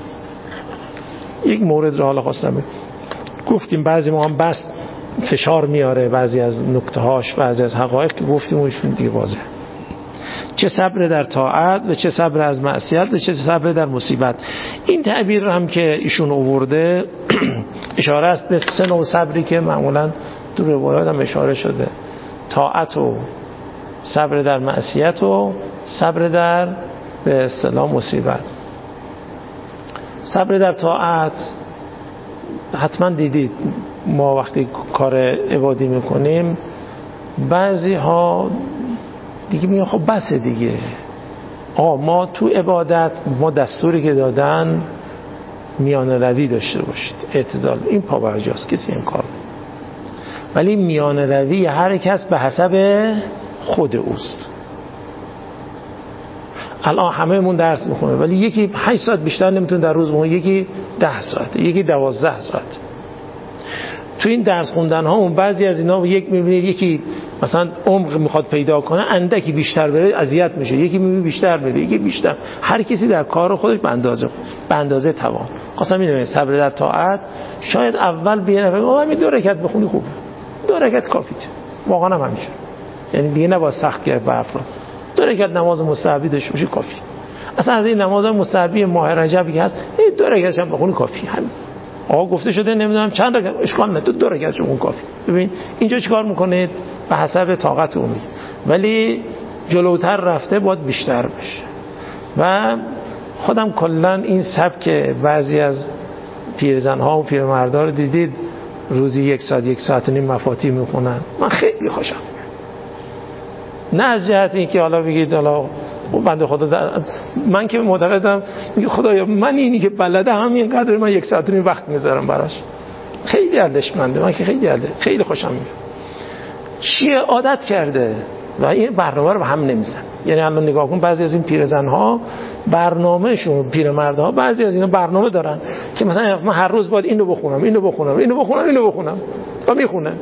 یک مورد رو حالا خواستم گفتیم، بعضی ما هم بس فشار میاره بعضی از نکته‌هاش، بعضی از حقایق که گفتیم و ایشون دیگه واضحه. چه صبر در طاعت و چه صبر از معصیت و چه صبر در مصیبت. این تعبیر هم که ایشون آورده اشاره است به سه نوع صبری که معمولا تو روایات هم اشاره شده: طاعت و صبر در معصیت و صبر در به اصطلاح مصیبت. صبر در طاعت حتما دیدید ما وقتی کار عبادی میکنیم بعضی ها دیگه میگن خب بسه دیگه، آه ما تو عبادت ما دستوری که دادن میانه روی داشته باشید، اعتدال، این پا برجاست، کسی این کار. ولی میانه روی هر کس به حسب خود اوست. الان همه‌مون درس میخونه ولی یکی هشت ساعت بیشتر نمیتونه در روز بخونه، یکی ده ساعت، یکی دوازده ساعت. تو این درس خوندن ها اون بعضی از اینا یک میبینید یکی مثلا عمق میخواد پیدا کنه اندکی بیشتر بره اذیت میشه، یکی میبینید بیشتر بره، یکی بیشتر. هر کسی در کار خودش به اندازه به اندازه توان. خواستم اینو صبر در طاعت. شاید اول بیان آقا می دو رکعت بخونی خوبه، دو رکعت کافیه، واقعا هم همینجوره. یعنی دیگه نباید سخت گرفت به افراد. دو رکعت نماز مستحبی داشته باشی کافی. اصلا از این نماز مستحبی ماه رجب که هست این دو رکعتش هم بخونی کافی. همین آقا گفته شده نمیدونم چند رکعت، اشکال نداره، دو رکعتش بخون کافی. ببین اینجا چیکار میکنید؟ به حسب طاقت اون میگه، ولی جلوتر رفته باید بیشتر بشه. و خودم کلا این سبک بعضی از پیرزن‌ها و پیرمردا رو دیدید روزی یک ساعت یک ساعت و نیم مفاتیح میخونن، من خیلی خوشم میاد. نه از جهت اینکه حالا بگید حالا بنده خدا در... من که معتقدم میگه خدایا من اینی که بلده همین قدر من یک ساعت و نیم وقت میذارم براش. خیلی ارزشمنده، من که خیلی ارزش خیلی خوشم میاد. چیه عادت کرده و این برنامه رو به هم نمیزن. یعنی الان نگاه کن بعضی از این پیرزن‌ها برنامه‌شون، پیرمردها بعضی از اینا برنامه دارن که مثلا من هر روز باید اینو بخونم اینو بخونم اینو بخونم اینو بخونم و میخونه.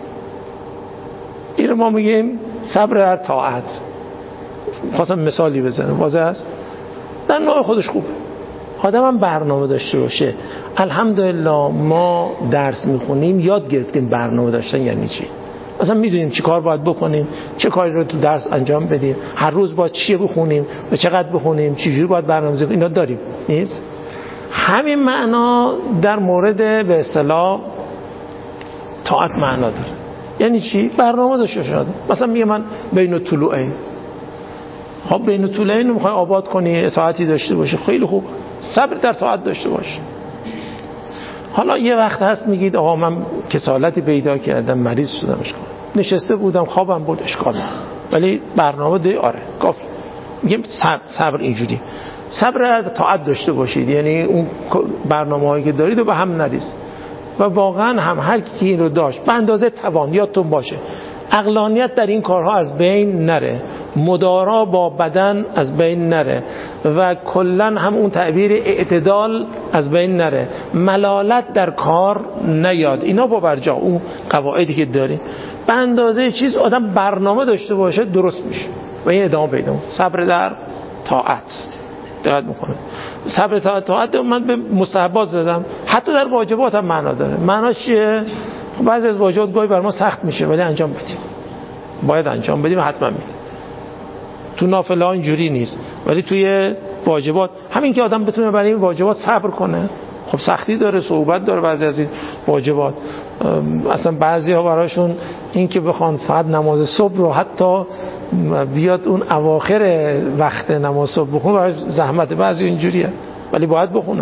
اینو ما میگیم صبر در طاعت. خواستم مثالی بزنم واضح است. در نوع خودش خوبه آدم هم برنامه داشته باشه. الحمدلله ما درس میخونیم یاد گرفتیم برنامه داشتن یعنی چی. مثلا میدونیم چی کار باید بکنیم، چه کاری رو تو درس انجام بدیم، هر روز باید چی بخونیم و چقدر بخونیم، چه جوری باید برنامه‌ریزی کنیم، اینا داریم. نیست همین معنا در مورد به اصطلاح طاعت معنا داره. یعنی چی؟ برنامه داشته باشه. مثلا میگه من بین طلوعین، خب بین طلوعین میخوای آباد کنی، اطاعتی داشته باشه، خیلی خوب، صبر در طاعت داشته باشه. حالا یه وقت هست میگید آقا من کسالتی پیدا کردم، مریض شدم، اشکال نشسته بودم خوابم بود، اشکال ولی برنامه دی آره کافی. میگم صبر, صبر اینجوری صبر طاعت داشته باشید، یعنی اون برنامه‌هایی که دارید رو به هم نریز. و واقعا هم هر کی این رو داشت به اندازه توان یادتون باشه عقلانیت در این کارها از بین نره، مدارا با بدن از بین نره و کلا هم اون تعبیر اعتدال از بین نره، ملالت در کار نیاد. اینا با برجا اون قواعدی که داریم به اندازه چیز آدم برنامه داشته باشه درست میشه و این ادامه پیدا. صبر در طاعت دقت میکنه. صبر در طاعت من به مستحبات زدم، حتی در واجبات هم معنا داره. معناش چیه؟ بعضی از واجبات گاهی بر ما سخت میشه ولی انجام بدیم، باید انجام بدیم، حتما میدیم. تو نافله ها اینجوری نیست ولی توی واجبات همین که آدم بتونه برای این واجبات صبر کنه. خب سختی داره، صعوبت داره بعضی از این واجبات. اصلا بعضی ها براشون این که بخوان فقط نماز صبح رو حتی بیاد اون اواخر وقت نماز صبح بخونه براش زحمت، بعضی اینجوریه ولی باید بخونه.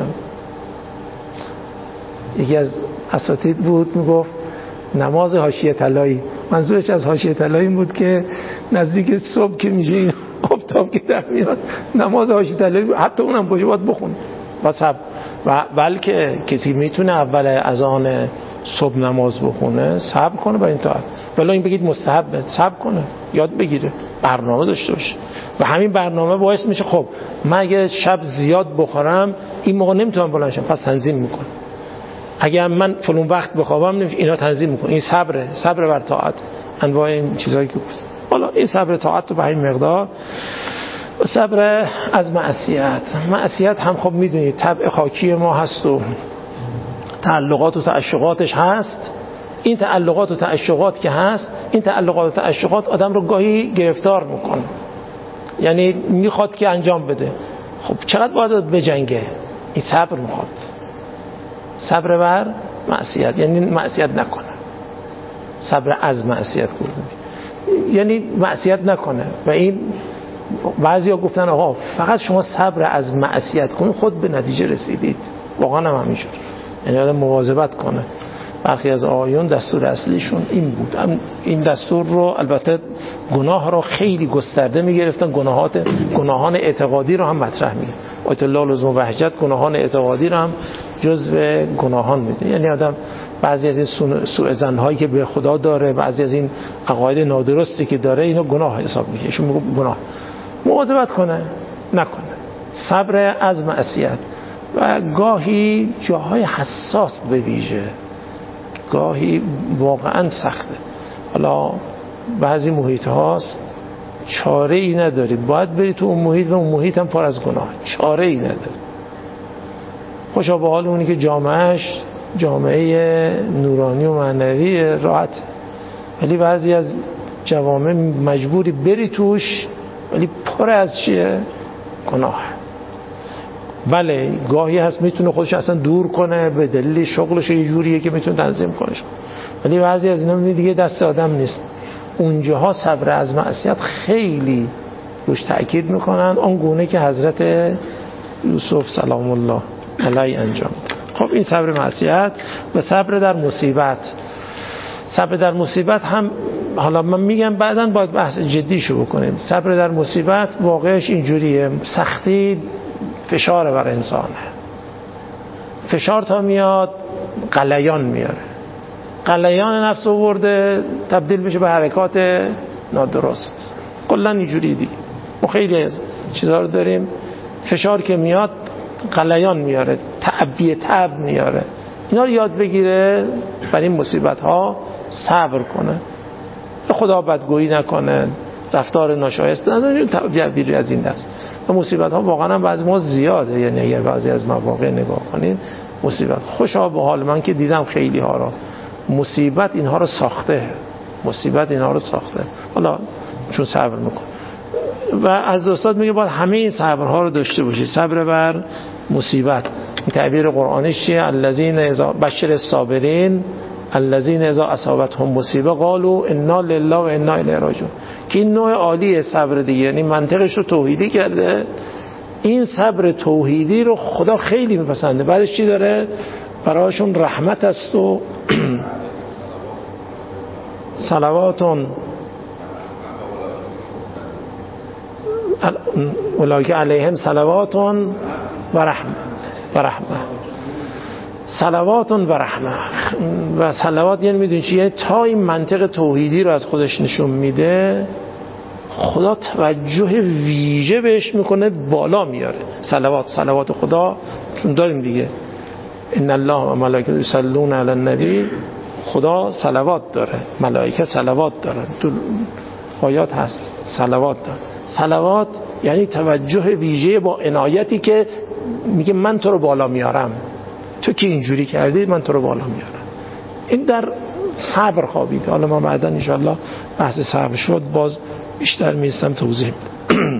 یکی از اساتید بود میگفت نماز حاشیه طلایی، منظورش از حاشیه طلایی بود که نزدیک صبح که میشه آفتاب که در میاد نماز حاشیه طلایی حتی اونم باشه باید بخونه با صبر. و بلکه کسی میتونه اول اذان صبح نماز بخونه صبر کنه برای این طاعت، ولی این بگید مستحبه، صبر کنه، یاد بگیره، برنامه داشته باشه و همین برنامه باعث میشه خب من اگه شب زیاد بخورم این موقع نمیتونم بلند شم، پس تنظیم میکنم. اگر من فلان وقت بخوابم نمیشه، اینا تنظیم میکنه. این صبره، صبر بر طاعت، انواع این چیزایی که گفت. حالا این صبر طاعت رو به این مقدار. صبر از معصیت، معصیت هم خب میدونید طبع خاکی ما هست و تعلقات و تعشقاتش هست. این تعلقات و تعشقات که هست، این تعلقات و تعشقات آدم رو گاهی گرفتار میکنه، یعنی میخواد که انجام بده. خب چقدر باید بجنگه؟ این صبر میخواد، صبر بر معصیت، یعنی معصیت نکنه. صبر از معصیت گفتم یعنی معصیت نکنه. و این بعضیا گفتن آقا فقط شما صبر از معصیت کنید خود به نتیجه رسیدید. واقعا هم همینجور، یعنی آدم مواظبت کنه. برخی از آیون دستور اصلیشون این بود. این دستور رو البته گناه رو خیلی گسترده میگرفتن، گناهات گناهان اعتقادی رو هم مطرح میگن. آیت الله لزوم و بهجت گناهان اعتقادی رو هم جزو گناهان میده. یعنی آدم بعضی از این سوء ظن‌هایی که به خدا داره، بعضی از این عقاید نادرستی که داره، اینا گناه حساب میشه. ایشون میگه گناه. مواظبت کنه نکنه، صبر از معصیت. و گاهی جاهای حساس به ویژه، گاهی واقعا سخته. حالا بعضی محیط هاست چاره ای نداری، باید بری تو اون محیط و اون محیط هم پر از گناه، چاره ای نداری. خوشا به حال اونی که جامعهش جامعه نورانی و معنوی راحت، ولی بعضی از جوامع مجبوری بری توش ولی پر از چیه؟ گناه. بله گاهی هست میتونه خودش اصلا دور کنه به دلیل شغلش یه جوریه که میتونه تنظیم کنه، ولی بعضی از اینا دیگه دست آدم نیست. اونجاها صبر از معصیت خیلی روش تأکید میکنن، اون گونه که حضرت یوسف سلام الله علیه انجام. خب این صبر معصیت. و صبر در مصیبت. صبر در مصیبت هم حالا من میگم بعداً باید بحث جدیشو بکنیم. صبر در مصیبت واقعش اینجوریه، سختی فشار بر انسانه، فشار تا میاد غلیان میاره، غلیان نفس آورده تبدیل بشه به حرکات نادرست. کلا اینجوری دیگه ما خیلی از چیزا رو داریم، فشار که میاد غلیان میاره، تعبیه تعب میاره. اینا رو یاد بگیره، بر این مصیبت ها صبر کنه، به خدا بدگویی نکنه، رفتار ناشایسته نداره، تعبیری از این دست. و مصیبت ها واقعا هم بعضی ما زیاده، یعنی اگر بعضی از مواقع نگاه کنید مصیبت، خوشا به حال من که دیدم خیلی ها را مصیبت اینها رو ساخته، مصیبت اینها رو ساخته، حالا چون صبر میکن. و از دوستات میگه باید همه این صبرها رو داشته باشی. صبر بر مصیبت، این تعبیر قرآنیش چیه؟ الذین اذا بشر الصابرین الذین اذا اصابتهم مصیبه قالوا انا لله و انا الیه راجعون. که این نوع عالی صبر دیگه، یعنی منطقش رو توحیدی کرده. این صبر توحیدی رو خدا خیلی میپسنده. بعدش چی داره؟ برایشون رحمت است و صلواتون اولئک علیهم صلواتون و رحمه و رحمه صلواتون و رحمه. و صلوات یعنی میدونی چیه؟ تا این منطق توحیدی رو از خودش نشون میده، خدا توجه ویژه بهش میکنه، بالا میاره. صلوات صلوات خدا چون داریم دیگه، ان الله و ملائکته یصلون علی النبی، خدا صلوات داره، ملائکه صلوات دارن، تو آیات هست صلوات داره. صلوات یعنی توجه ویژه با عنایتی که میگه من تو رو بالا میارم، تو که اینجوری کردی من تو رو بالا میارم. این در صبر خوابیده. حالا ما بعدا ان شاء الله بحث صبر شد باز بیشتر میستم توضیح بدم.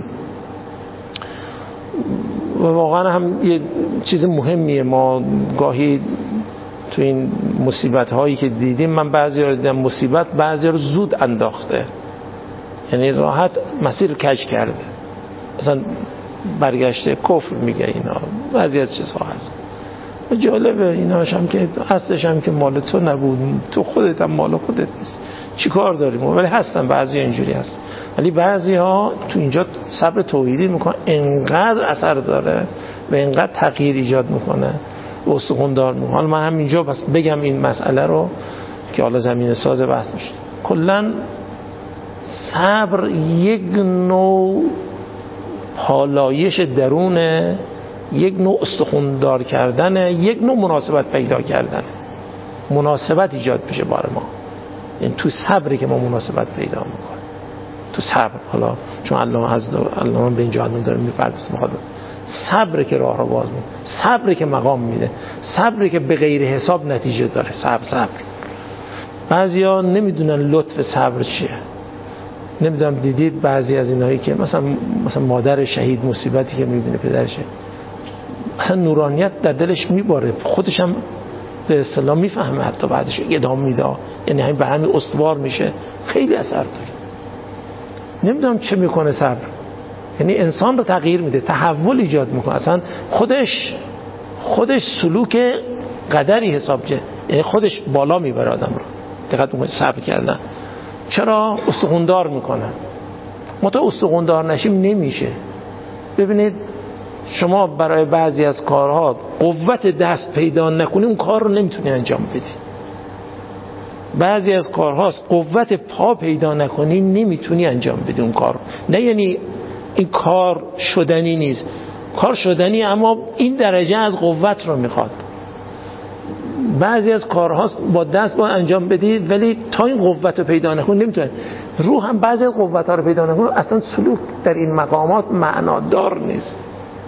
و واقعا هم یه چیز مهمیه، ما گاهی تو این مصیبت هایی که دیدیم، من بعضی رو دیدم مصیبت بعضی رو زود انداخته، یعنی راحت مسیر کج کرده، مثلا برگشته کفر میگه، اینا بعضی از چیزها هست. و جالبه ایناش هم که اصلش هم که مال تو نبود، تو خودت هم مال خودت نیست، چی کار داریم؟ ولی هستن بعضی اینجوری هست. ولی بعضی ها تو اینجا صبر توحیدی میکنن، انقدر اثر داره و انقدر تغییر ایجاد میکنه و استخوندار میکنه. حالا من هم اینجا بس بگم این مسئله رو که حالا زمین ساز بحث میشه. کلا صبر یک نوع پالایش درونه، یک نوع استخوندار کردنه، یک نوع مناسبت پیدا کردنه، مناسبت ایجاد میشه بار ما. این تو صبری که ما مناسبت پیدا میکنه، تو صبر. حالا چون علامه از علامه به اینجا علامه داره میپردازه، میخواد صبری که راه رو باز میکنه، صبری که مقام میده، صبری که به غیر حساب نتیجه داره. صبر صبر بعضیا نمیدونن لطف صبر چیه، نمیدونم دیدید بعضی از اینایی که مثلا مثلا مادر شهید مصیبتی که میبینه پدرشه، مثلا نورانیت در دلش میباره، خودش هم به اصطلاح میفهمه، حتی بعدش ادامه میده، یعنی همین به همین استوار میشه، خیلی اثر داره. نمیدونم چه میکنه صبر، یعنی انسان رو تغییر میده، تحول ایجاد میکنه، اصلا خودش خودش سلوک قدری حساب چه، یعنی خودش بالا میبره آدم رو. دقت کنید صبر کردن چرا استخوندار میکنه. ما تا استخوندار نشیم نمیشه. ببینید شما برای بعضی از کارها قوت دست پیدا نکنی، اون کار رو نمیتونی انجام بدی. بعضی از کارها قوت پا پیدا نکنی، نمیتونی انجام بدی اون کار رو. نه یعنی این کار شدنی نیست. کار شدنی اما این درجه از قوت رو میخواد. بعضی از کارها با دست با انجام بدید ولی تا این قوت رو پیدا نکنید نمیتونه. روح هم بعضی از قوت ها رو پیدا نکنه اصلا سلوک در این مقامات معنادار نیست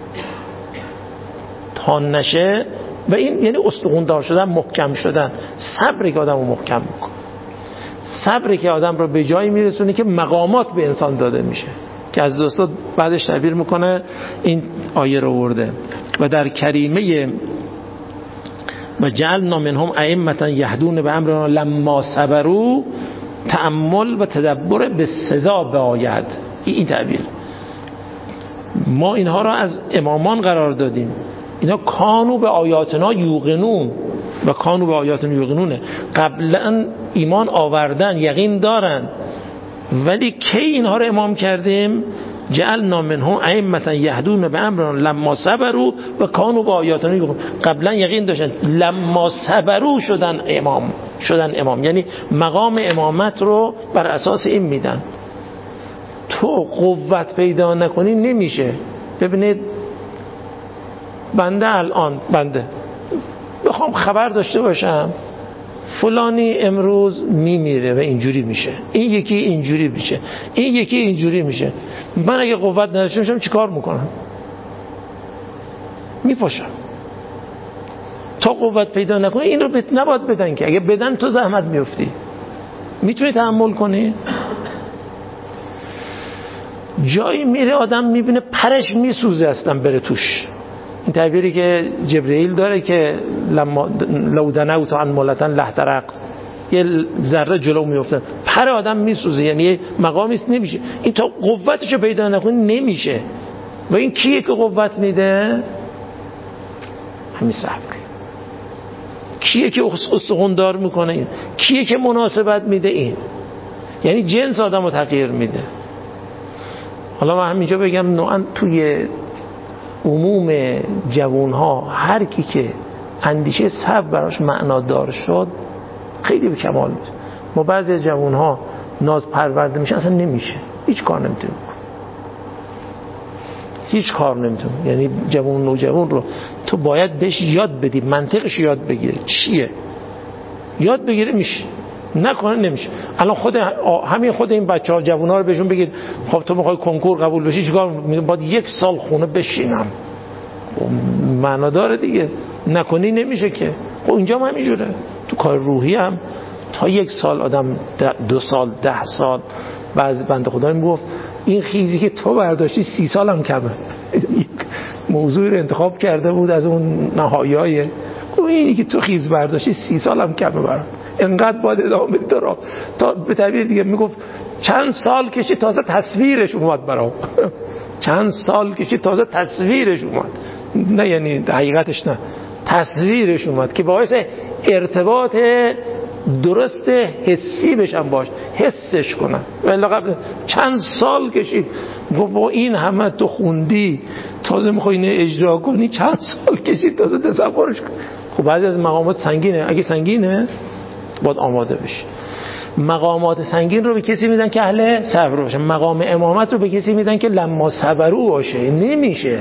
تا نشه. و این یعنی استخوان‌دار شدن، محکم شدن. صبری که آدم رو محکم میکنه، صبری که آدم رو به جایی میرسونه که مقامات به انسان داده میشه که از دوستا بعدش تعبیر میکنه این آیه رو ورده و در کریمه و جعلنا منهم ائمة یهدون بامرنا لما صبروا تأمل و تدبر به سزا باید. این تعبیر ما اینها را از امامان قرار دادیم، اینا کانوا به آیاتنا یوقنون و کانوا به آیاتنا یوقنونه، قبلا ایمان آوردن، یقین دارن، ولی کی اینها رو امام کردیم؟ جعلنا منهم ائمة یهدون بامرنا لما صبروا و کانوا به آیاتنا یوقنون. قبلا یقین داشتن، لما صبروا شدن امام، شدن امام یعنی مقام امامت رو بر اساس این میدن. تو قوت پیدا نکنی نمیشه. ببینید بنده الان بنده بخوام خبر داشته باشم فلانی امروز میمیره و اینجوری میشه، این یکی اینجوری میشه، این یکی اینجوری میشه، من اگه قوت نداشته باشم چیکار میکنم؟ میپاشم. تا قوت پیدا نکنی این رو بهت نباید بدن که، اگه بدن تو زحمت میفتی. میتونی تحمل کنی؟ جایی میره آدم میبینه پرش میسوزه اصلا بره توش. این تعبیری که جبرئیل داره که لما لو دنوت عن ملتن لحترق، یه ذره جلو میفته پر آدم میسوزه، یعنی مقامی است نمیشه. این تا قوتشو پیدا نکنی نمیشه. و این کیه که قوت میده؟ همین صبر. کیه که استخوان‌دار میکنه؟ این. کیه که مناسبت میده؟ این. یعنی جنس آدمو تغییر میده. حالا من همینجا بگم نوعا توی عموم جوانها هر کی که اندیشه صبر براش معنادار شد خیلی به کمال میشه. ما بعضی از جوانها ناز پرورده میشه اصلا نمیشه، هیچ کار نمیتونه، هیچ کار نمیتونه. یعنی جوان نوجوان رو تو باید بهش یاد بدی، منطقش یاد بگیره چیه، یاد بگیره میشه، نکنه نمیشه. الان خود همین خود این بچه‌ها جوونا رو بهشون بگید خب تو میخوای کنکور قبول بشی چیکار میگن؟ باید یک سال خونه بشینم. خب معنا داره دیگه، نکنی نمیشه که. خب اینجا هم همینجوره، تو کار روحی هم تا یک سال آدم، دو سال، ده سال. بعضی بنده خدا میگفت این خیزی که تو برداشتی سی سال هم کمه. موضوعی رو انتخاب کرده بود از اون نهایی‌های، اینی که تو خیز برداشتی سی سال هم کمه برات، انقدر باید ادامه بدی را تا به تعبیر دیگه میگفت چند سال کشی تازه تصویرش اومد برام. چند سال کشی تازه تصویرش اومد، نه یعنی حقیقتش نه، تصویرش اومد که باعث ارتباط درست حسی بشن باش، حسش کنن. ولی قبل چند سال کشید گفت با این همه تو خوندی تازه میخوای اینو اجرا کنی، چند سال کشید تازه تصورش کن. خب بعضی از مقامات سنگینه، اگه سنگینه باید آماده بشی. مقامات سنگین رو به کسی میدن که اهل صبر باشه، مقام امامت رو به کسی میدن که لما صبرو باشه. نمیشه.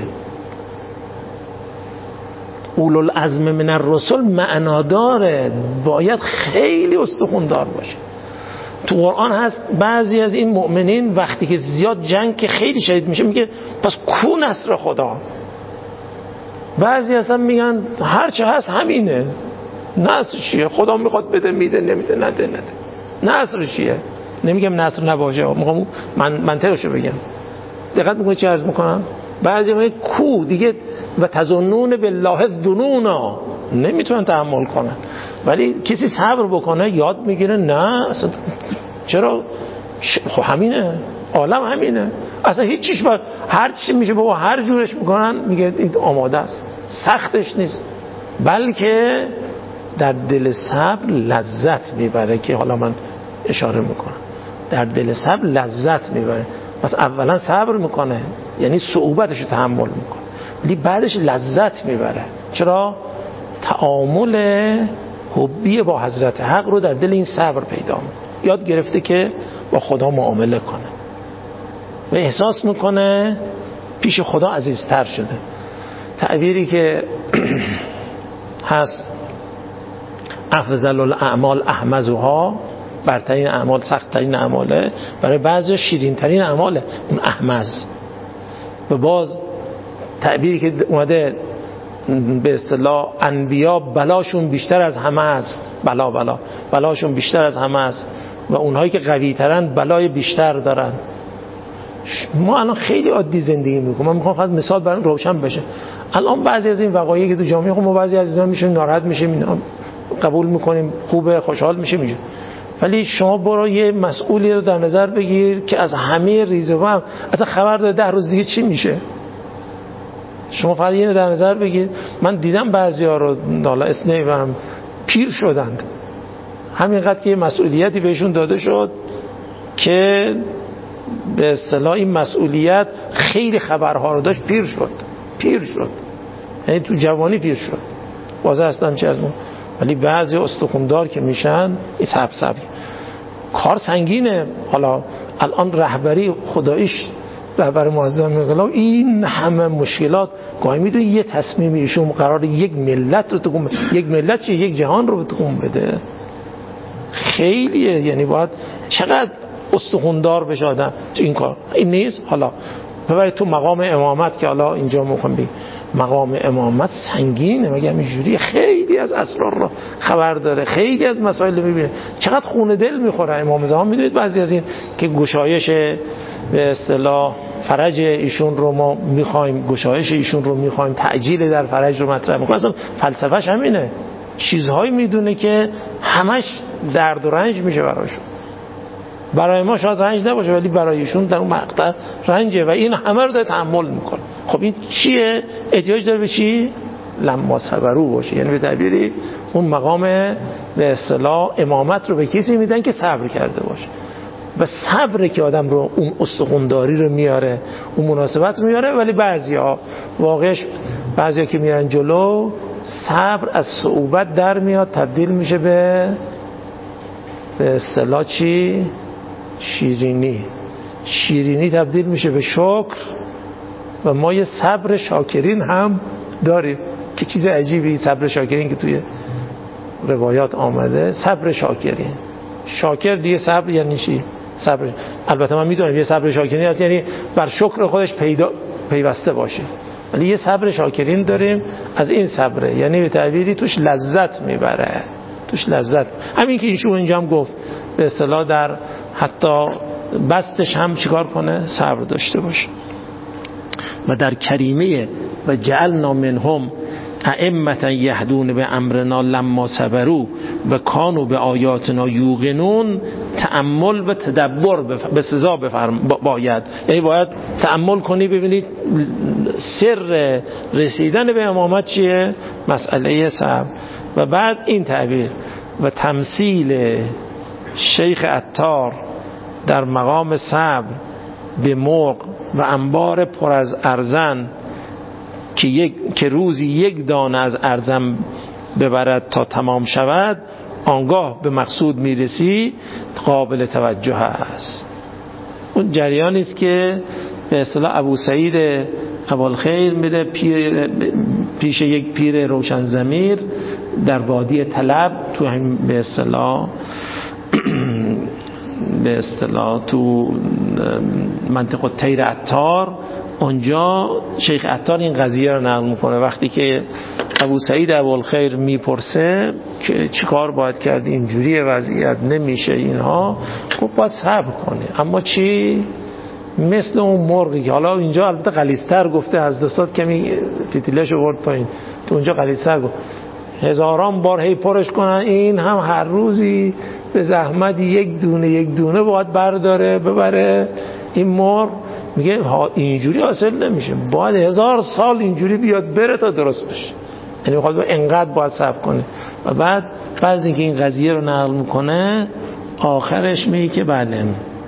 اولوالعزم من الرسل معنا داره، باید خیلی استخوان‌دار باشه. تو قرآن هست بعضی از این مؤمنین وقتی که زیاد جنگ که خیلی شهید میشه میگه پس کو نصر خدا. بعضی اصلا میگن هر چه هست همینه، نصر چیه؟ خدا میخواد بده میده، نمیده نده نده. نصر چیه؟ نمیگم نصر نباشه، میخوام من منطقشو بگم. دقت میکنید چه عرض میکنم؟ بعضی میگن کو دیگه و تظنون بالله الظنونا، نمیتونن تحمل کنن. ولی کسی صبر بکنه یاد میگیره نه اصلا چرا خب همینه، عالم همینه، اصلا هیچ چیش بر هر چی میشه بابا هر جورش میکنن میگه این آماده است، سختش نیست، بلکه در دل صبر لذت میبره که حالا من اشاره میکنم. در دل صبر لذت میبره. پس اولا صبر میکنه یعنی صعوبتش رو تحمل میکنه، ولی بعدش لذت میبره. چرا؟ تعامل حبی با حضرت حق رو در دل این صبر پیدا میکنه. یاد گرفته که با خدا معامله کنه. و احساس میکنه پیش خدا عزیزتر شده. تعبیری که هست افضل الاعمال احمزها، برترین اعمال سخت‌ترین اعماله، برای بعضی شیرین‌ترین اعماله اون احمز. و باز تعبیری که اومده به اصطلاح انبیا بلاشون بیشتر از همه است، بلا بلا بلاشون بیشتر از همه است و اونهایی که قوی ترن بلای بیشتر دارن. ما الان خیلی عادی زندگی میکنیم. من میخوام فقط مثال برام روشن بشه. الان بعضی از این وقایعی که تو جامعه خب ما بعضی از اینا میشیم ناراحت میشیم، قبول میکنیم، خوبه، خوشحال میشه میشه. ولی شما برو یه مسئولی رو در نظر بگیر که از همه ریزوام اصلا خبر داره ده روز دیگه چی میشه. شما فقط اینو در نظر بگیر. من دیدم بعضیا رو حالا اسم نمیبرم پیر شدند، همینقدر که مسئولیتی بهشون داده شد که به اصطلاح این مسئولیت خیلی خبرها رو داشت، پیر شد پیر شد یعنی تو جوانی پیر شد. واضح هستم چه از اون. ولی بعضی استخوندار که میشن این سب سب کار سنگینه. حالا الان رهبری خداییش رهبر معظم انقلاب این همه مشکلات، گاهی میدونی یه تصمیم ایشون قرار یک ملت رو تکون، یک ملت چه یک جهان رو تکون بده. خیلیه، یعنی باید چقدر استخوندار بشه آدم تو این کار. این نیست. حالا ببرید تو مقام امامت که حالا اینجا میخوام بگم مقام امامت سنگینه، مگه اینجوری خیلی از اسرار رو خبر داره، خیلی از مسائل میبینه، چقدر خون دل میخوره امام زمان. میدونید بعضی از این که گشایش به اصطلاح فرج ایشون رو ما میخوایم، گشایش ایشون رو میخوایم، تعجیل در فرج رو مطرح میکنه، اصلا فلسفهش همینه. چیزهایی میدونه که همش درد و رنج میشه براشون. برای ما شاید رنج نباشه ولی برای ایشون در اون مقطع رنجه و این همه رو داره تحمل میکنه. خب این چیه؟ احتیاج داره به چی؟ لما صبرو باشه. یعنی به تعبیری اون مقام به اصطلاح امامت رو به کسی میدن که صبر کرده باشه و صبر که آدم رو اون استخونداری رو میاره، اون مناسبت رو میاره. ولی بعضیا واقعش بعضیا که میرن جلو صبر از صعوبت در میاد، تبدیل میشه به به اصطلاح چی؟ شیرینی. شیرینی تبدیل میشه به شکر و ما یه صبر شاکرین هم داریم که چیز عجیبی. صبر شاکرین که توی روایات آمده، صبر شاکرین، شاکر دیگه صبر یعنی چی؟ صبر. البته من میدونم یه صبر شاکرین هست یعنی بر شکر خودش پیدا پیوسته باشه، ولی یه صبر شاکرین داریم. از این صبره یعنی به تعبیری توش لذت میبره، توش لذت. همین که ایشون اینجا هم گفت به اصطلاح در حتی بستش هم چیکار کنه؟ صبر داشته باشه. و در کریمه و جعلنا منهم ائمة یهدون به امرنا لما صبروا و کانوا به آیاتنا یوقنون، تأمل و تدبر به سزا بفرم باید. یعنی باید تأمل کنی ببینید سر رسیدن به امامت چیه؟ مسئله صبر. و بعد این تعبیر و تمثیل شیخ عطار در مقام صبر به مرغ و انبار پر از ارزن که یک که روزی یک دانه از ارزن ببرد تا تمام شود، آنگاه به مقصود میرسی، قابل توجه است. اون جریانی است که به اصطلاح ابو سعید ابوالخیر میره پیر پیش یک پیر روشن ضمیر در وادی طلب، تو همین به اصطلاح به اصطلاح تو منطقه تیر عطار. اونجا شیخ عطار این قضیه رو نقل میکنه. وقتی که ابو سعید ابوالخیر میپرسه که چیکار باید کرد، اینجوری وضعیت نمیشه اینها، خب باید صبر کنه. اما چی؟ مثل اون مرغی که حالا اینجا البته غلیظ‌تر گفته، از دوستات کمی فتیلش آورد پایین، تو اونجا غلیظ‌تر گفت هزاران بار هی پرش کنن، این هم هر روزی به زحمت یک دونه یک دونه باید برداره ببره. این مرغ میگه اینجوری حاصل نمیشه، باید هزار سال اینجوری بیاد بره تا درست بشه. یعنی میخواد انقدر باید صبر کنه. و بعد بعضی که این قضیه رو نقل میکنه آخرش میگه که بله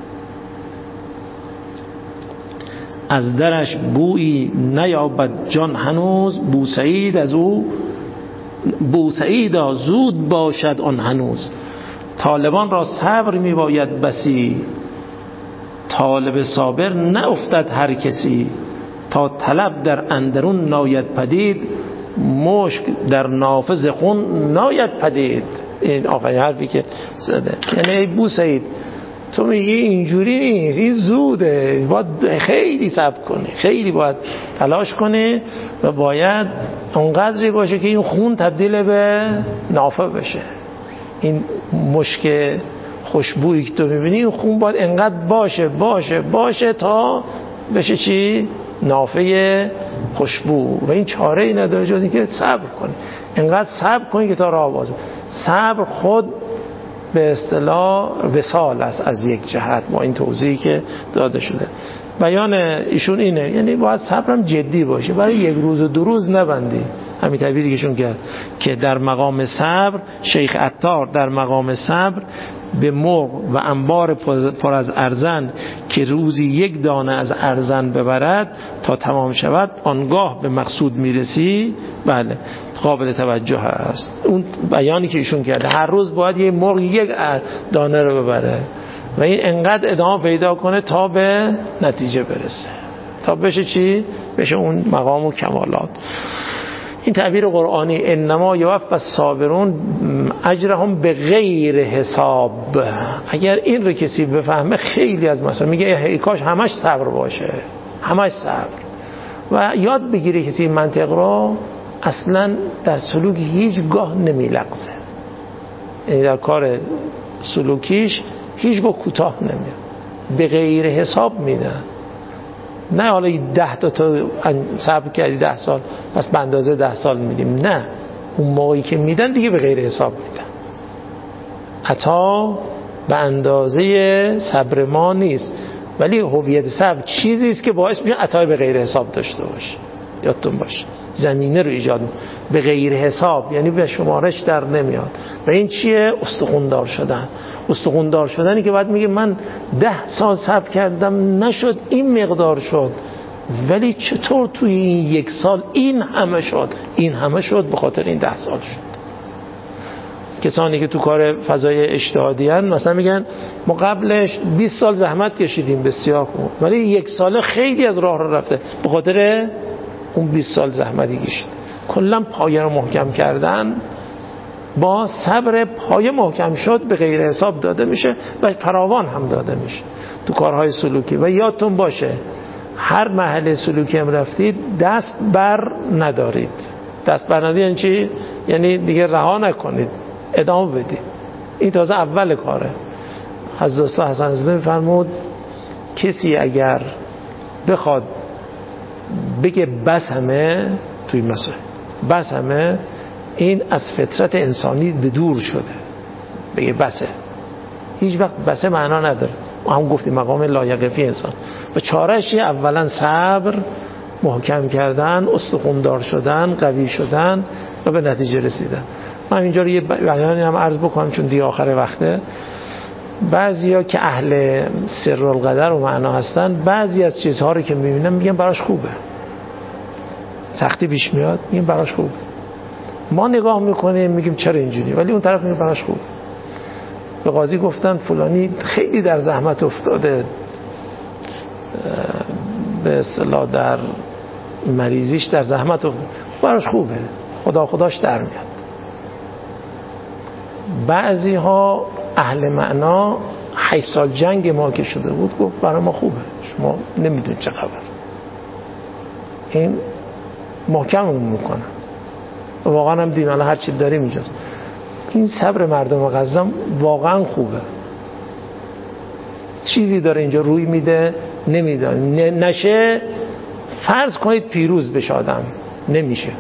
از درش بویی نیابد جان هنوز، بوسعید از او بوسعیدا زود باشد آن هنوز. طالبان را صبر میباید بسی، طالب صابر نه افتد هر کسی، تا طلب در اندرون ناید پدید، مشک در نافذ خون ناید پدید. این آخرین حرفی که زده. یعنی ای بوسعید تو میگی اینجوری نیست، این زوده، باید خیلی صبر کنی، خیلی باید تلاش کنی و باید اونقدری باشه که این خون تبدیل به نافه بشه. این مشک خوشبویی که تو میبینی این خون باید انقدر باشه باشه باشه تا بشه چی؟ نافه خوشبو. و این چاره ای نداره جز اینکه صبر کنی، انقدر صبر کنی که تا راه باز. صبر خود به اصطلاح وصال است از یک جهت، با این توضیحی که داده شده. بیان ایشون اینه، یعنی باید صبرم جدی باشه، برای یک روز و دو روز نبندی. همین تعبیری کهشون کرد که در مقام صبر، شیخ عطار در مقام صبر به مرغ و انبار پر از ارزن که روزی یک دانه از ارزن ببرد تا تمام شود، آنگاه به مقصود میرسی. بله قابل توجه است اون بیانی که ایشون کرده، هر روز باید یک مرغ یک دانه رو ببره و این انقدر ادامه پیدا کنه تا به نتیجه برسه، تا بشه چی؟ بشه اون مقام و کمالات. این تعبیر قرآنی انما یوفی الصابرون اجرهم به غیر حساب، اگر این رو کسی بفهمه خیلی از مسائل میگه ای کاش همش صبر باشه، همش صبر. و یاد بگیره کسی منطق رو، اصلا در سلوک هیچگاه نمیلغزه، یعنی در کار سلوکیش هیچگاه کوتاه نمیاد، به غیر حساب میدن. نه حالا ده تا تو صبر کردی ده سال پس به اندازه ده سال میدیم، نه، اون موقعی که میدن دیگه به غیر حساب میدن. عطا به اندازه صبر ما نیست، ولی هویت صبر چیزی است که باعث میشه عطای به غیر حساب داشته باشه. یادتون باشه زمینه رو ایجاد به غیر حساب، یعنی به شمارش در نمیاد. و این چیه؟ استخوندار شدن. استخوندار شدنی که بعد میگه من ده سال صبر کردم نشد، این مقدار شد، ولی چطور توی این یک سال این همه شد؟ این همه شد به خاطر این ده سال شد. کسانی که تو کار فضای اجتهادی ان مثلا میگن ما قبلش بیست سال زحمت کشیدیم، بسیار خوب، ولی یک ساله خیلی از راه رو رفته به خاطر اون بیست سال زحمتی کشید. کلا پایه رو محکم کردن، با صبر پایه محکم شد به غیر حساب داده میشه و فراوان هم داده میشه تو کارهای سلوکی. و یادتون باشه هر محل سلوکی هم رفتید دست بر ندارید. دست بر ندارید یعنی چی؟ یعنی دیگه رها نکنید، ادامه بدید. این تازه اول کاره. حضرت حسن زاده فرمود کسی اگر بخواد بگه بس همه توی مسئله بس همه، این از فطرت انسانی به دور شده. بگه بسه، هیچ وقت بسه معنا نداره. ما هم گفتیم مقام لایقفی انسان. و چاره‌اش اولا صبر، محکم کردن، استخوندار شدن، قوی شدن و به نتیجه رسیدن. من اینجا رو یه بیانی هم عرض بکنم چون دیگه آخر وقته. بعضیا که اهل سر القدر و معنا هستن، بعضی از چیزها رو که میبینن میگن براش خوبه، سختی پیش میاد میگن براش خوبه. ما نگاه میکنیم میگیم چرا اینجوری، ولی اون طرف میگه براش خوبه. به قاضی گفتن فلانی خیلی در زحمت افتاده، به اصطلاح در مریضیش در زحمت افتاده، براش خوبه، خدا خداش در میاد. بعضی ها اهل معنا هشت سال جنگ ما که شده بود گفت برای ما خوبه، شما نمیدونید چه خبر. این محکممون میکنن. واقعا هم دین، هر چی داریم اینجاست. این صبر مردم غزه واقعا خوبه. چیزی داره اینجا روی میده نمیدونه نشه. فرض کنید پیروز بشه آدم، نمیشه.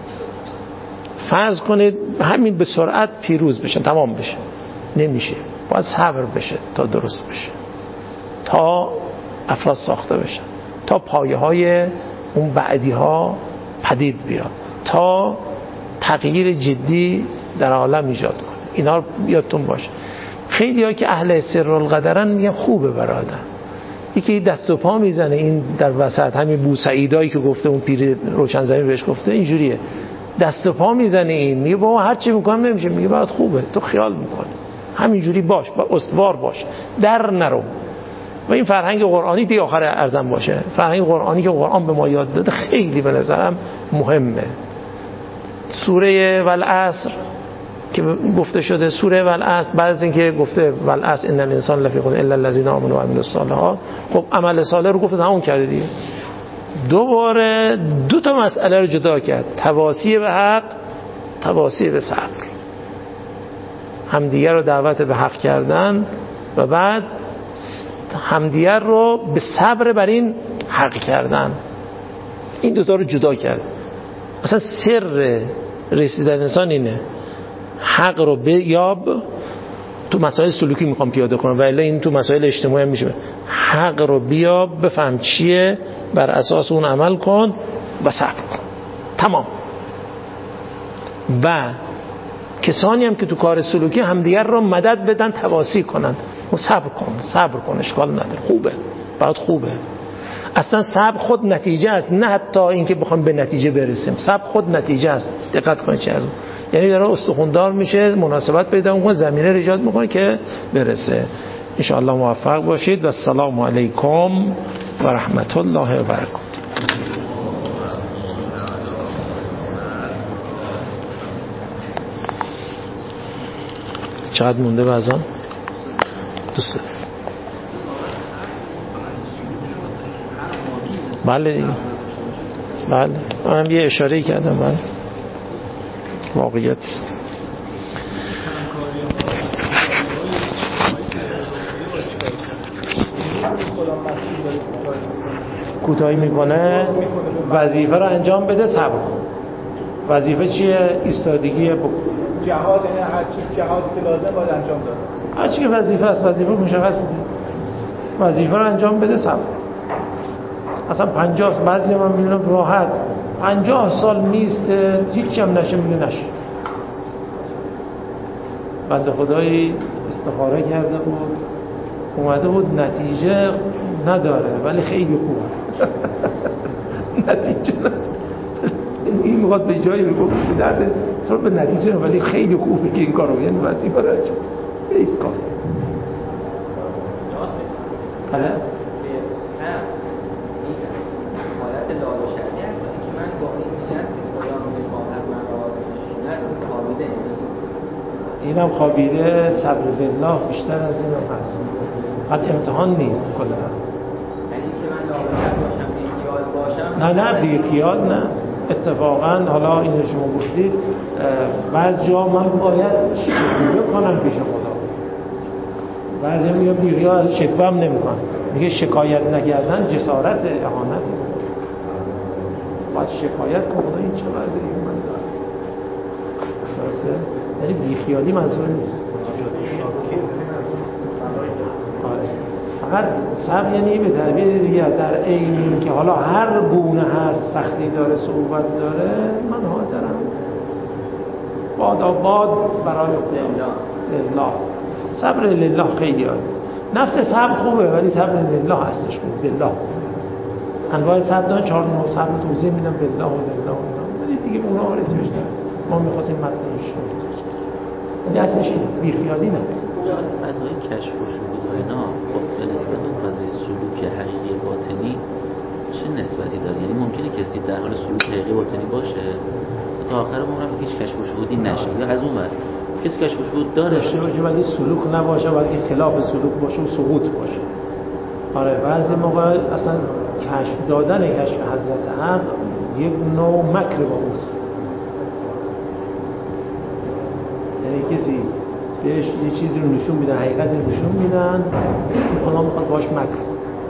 فرض کنید همین به سرعت پیروز بشه، تمام بشه، نمیشه. باید صبر بشه تا درست بشه، تا افراد ساخته بشه، تا پایه های اون بعدی ها پدید بیاد، تا تغییر جدی در عالم ایجاد کنه. اینا رو یادتون باشه. خیلی ها که اهل سر القدرن میگن خوبه برای آدم. یکی دست و پا میزنه این در وسط، همین بوسعیدایی که گفته اون پیر روشن زمین بهش گفته اینجوریه، دست و پا میزنه این، میگه بابا هر چی میکنم نمیشه، میگه برات خوبه، تو خیال میکنی همینجوری باش، با استوار باش، در نرو. و این فرهنگ قرآنی دیگه آخر ارزم باشه، فرهنگ قرآنی که قرآن به ما یاد داده خیلی به نظرم مهمه. سوره والعصر که گفته شده، سوره والعصر بعد از اینکه گفته والعصر ان الانسان لفی خسر الا الذين آمنوا و عملوا الصالحات، خب عمل صالح رو گفته تموم کرده دیگه. دوباره دو تا مسئله رو جدا کرد، تواصی به حق، تواصی به صبر. همدیگر رو دعوت به حق کردن و بعد همدیگر رو به صبر بر این حق کردن. این دوتا رو جدا کرد. اصلا سر رسیدن انسان اینه، حق رو بیاب. تو مسائل سلوکی میخوام پیاده کنم و الا این تو مسائل اجتماعی هم میشه. حق رو بیاب، بفهم چیه، بر اساس اون عمل کن و صبر کن. تمام. و کسانی هم که تو کار سلوکی همدیگر رو مدد بدن، تواصی کنن و صبر کن، صبر کن، اشکال نداره، خوبه، بعد خوبه. اصلا صبر خود نتیجه است، نه حتی اینکه بخوام به نتیجه برسیم. صبر خود نتیجه است. دقت کنید چه از اون، یعنی داره استخوندار میشه، مناسبت پیدا میکنه، زمینه رو ایجاد میکنه که برسه. ان شاء الله موفق باشید و السلام علیکم و رحمت الله و برکاته. چقدر مونده بازم؟ دوست بله دیگه، بله من یه اشاره کردم، بله واقعیت است. کوتاهی میکنه، وظیفه رو انجام بده، صبر کن. وظیفه چیه؟ ایستادگی بکن.
جهاد، نه هر چیز جهادی که لازم باید انجام داد.
هر چی که وظیفه است، وظیفه مشخص میکنه. وظیفه رو انجام بده، صبر. اصلا پنجاه بعضی من میبینم راحت پنجاه سال میسته، هیچی هم نشه، میگه نشه. بنده خدایی استخاره کرده بود، اومده بود نتیجه نداره ولی خیلی خوبه. نتیجه نداره، این میخواد به جایی رو بکنه درده تو به نتیجه نداره ولی خیلی خوبه که این کارو، یعنی وظیفه رو انجام بیس کار. بله
حالت لال و شدی هست که من با این نیت خدا رو میخواهم من را نشوند خوابیده،
اینم خوابیده. صبر بالله بیشتر از این هم هست. حد امتحان نیست کلا،
یعنی که من لال و شد باشم، بیخیال باشم.
نه نه بیخیال نه، اتفاقا حالا اینو شما گفتید بعض جا من باید شکوه کنم پیش خدا، بعضی میگه بیخیال شکوه هم نمی کنم، میگه شکایت نکردن جسارت، اهانت. باید شکایت کن خدا این چه وضعی من دارم. درسته؟ یعنی بیخیالی منظور نیست، فقط صبر یعنی به تعبیر دیگه در عین این که حالا هر گونه هست، سختی داره، صعوبت داره، من حاضرم باد آباد برای لله. صبر لله خیلی عالی. نفس صبر خوبه ولی صبر لله هستش خوبه. بالله انواع صبر دارن، چهار نوع صبر توضیح میدم، بالله و لله و اینا، ولی دیگه به اونها ارتباط نداره. ما می‌خواستیم مطلبش ولی اصلش بیخیالی نه.
فضای کشف و شهود و اینا خب به نسبت اون فضای سلوک حقیقی باطنی چه نسبتی داره؟ یعنی ممکنه کسی در حال سلوک حقیقی باطنی باشه تا آخر عمرش هیچ کشف و شهودی نشه، یا از اون ور کسی کشف و شهود داره
داشته باشه ولی سلوک نباشه، بلکه خلاف سلوک باشه و سقوط باشه. آره بعضی موقع اصلا کشف دادن کشف حضرت حق یک نوع مکر با اوست. یعنی کسی بهش یه چیزی رو نشون میدن، حقیقت رو نشون میدن، چون اونا میخواد باش مکر،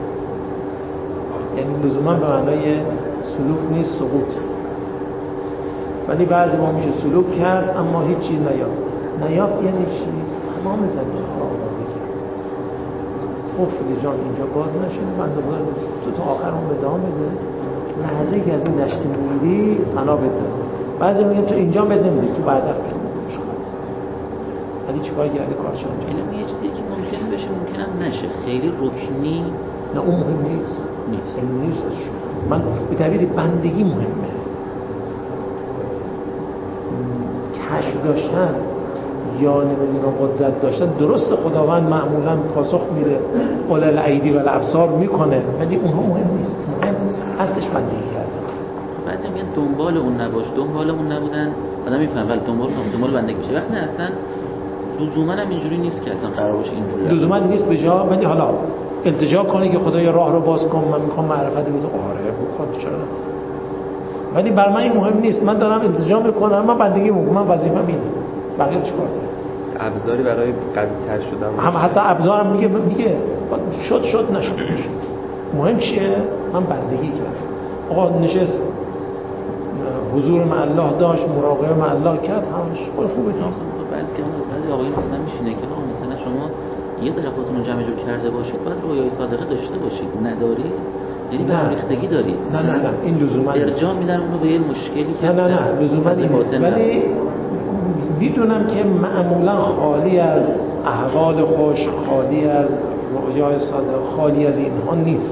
یعنی لزوما به معنای سلوک نیست، سقوط. ولی بعضی ما میشه سلوک کرد اما هیچ چیز نیافت. نیافت یعنی چی؟ تمام زمین ها آباده کرد، قفل جان اینجا باز نشده، بنده خدا تو تا آخر اون ادامه بده، لحظه که از این دشت موندی فنا بده. بعضی میگن تو اینجا بده نمیدی، تو برزخ بده ولی چیکار کرده کارش انجام.
این یه چیزی که ممکنه بشه ممکنه هم نشه، خیلی رکنی
نه اون مهم نیست،
نیست
این نیست. من به تعبیر بندگی مهمه. کشف داشتن یا نمیدونم قدرت داشتن، درست خداوند معمولا پاسخ میده اول الایدی و الابصار میکنه، ولی اونها مهم نیست، مهم هستش بندگی کردن.
بعضی میگن دنبال اون نباش، دنبال اون نبودن آدم میفهمه، ولی دنبال اون دنبال بندگی میشه. وقتی اصلا لزوما هم اینجوری نیست که اصلا قرار باشه اینجوری
لزوما نیست به جا، ولی حالا التجا کنه که خدایا راه رو باز کن، من میخوام معرفت بده، آره بخواد چرا نه، ولی بر من این مهم نیست، من دارم التجا میکنم، من بندگی میکنم، من وظیفه‌م اینه، بقیه چیکار کنم؟
ابزاری برای قوی‌تر شدن
هم حتی ابزارم میگه میگه شد شد نشد نشد، مهم چیه؟ من بندگی کردم، آقا نشست حضور مع الله داشت، مراقبه مع الله کرد، همش خوبه خوبه.
بعضی که بعضی آقایون مثلا میشینه که آقا مثلا شما یه ذره خودتون رو جمع جور کرده باشید، بعد رویای صادقه داشته باشید، نداری یعنی به ریختگی داری.
نه نه نه این لزوما
ارجاع میدن اونو به یه مشکلی که
نه نه نه لزوما نیست، ولی میدونم که معمولا خالی از احوال خوش، خالی از رویای صادق، خالی از اینها نیست،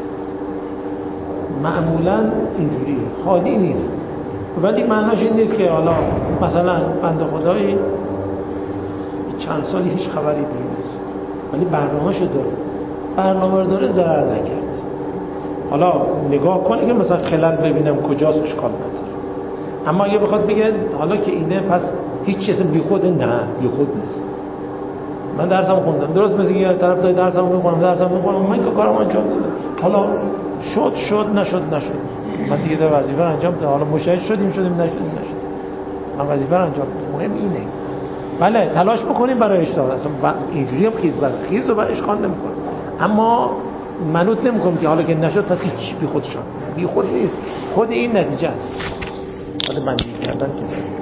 معمولا اینجوریه، خالی نیست، ولی معناش این نیست که حالا مثلا بنده خدایی چند سالی هیچ خبری دیگه نیست، ولی برنامه‌شو داره، برنامه رو داره، ضرر نکرد. حالا نگاه کنه که مثلا خلل ببینم کجاست، اشکال نداره، اما اگه بخواد بگه حالا که اینه پس هیچ چیز بیخوده، نه بیخود نیست. من درسم خوندم، درست مثل که طرف داره درسم میخونم درسم میخونم من که کارم انجام دادم، حالا شد شد نشد نشد، من دیگه در وظیفه رو انجام دادم، حالا مشاهد شدیم شدیم نشدیم نشد، من وظیفه رو انجام دادم، مهم اینه. بله تلاش بکنیم برای اشتغال، اصلا اینجوری هم خیز بر خیز رو برای اشغال نمی‌کنه، اما منوط نمی‌کنم که حالا که نشد پس هیچ بی خود شد، بی خود نیست، خود این نتیجه است. حالا بندی کردن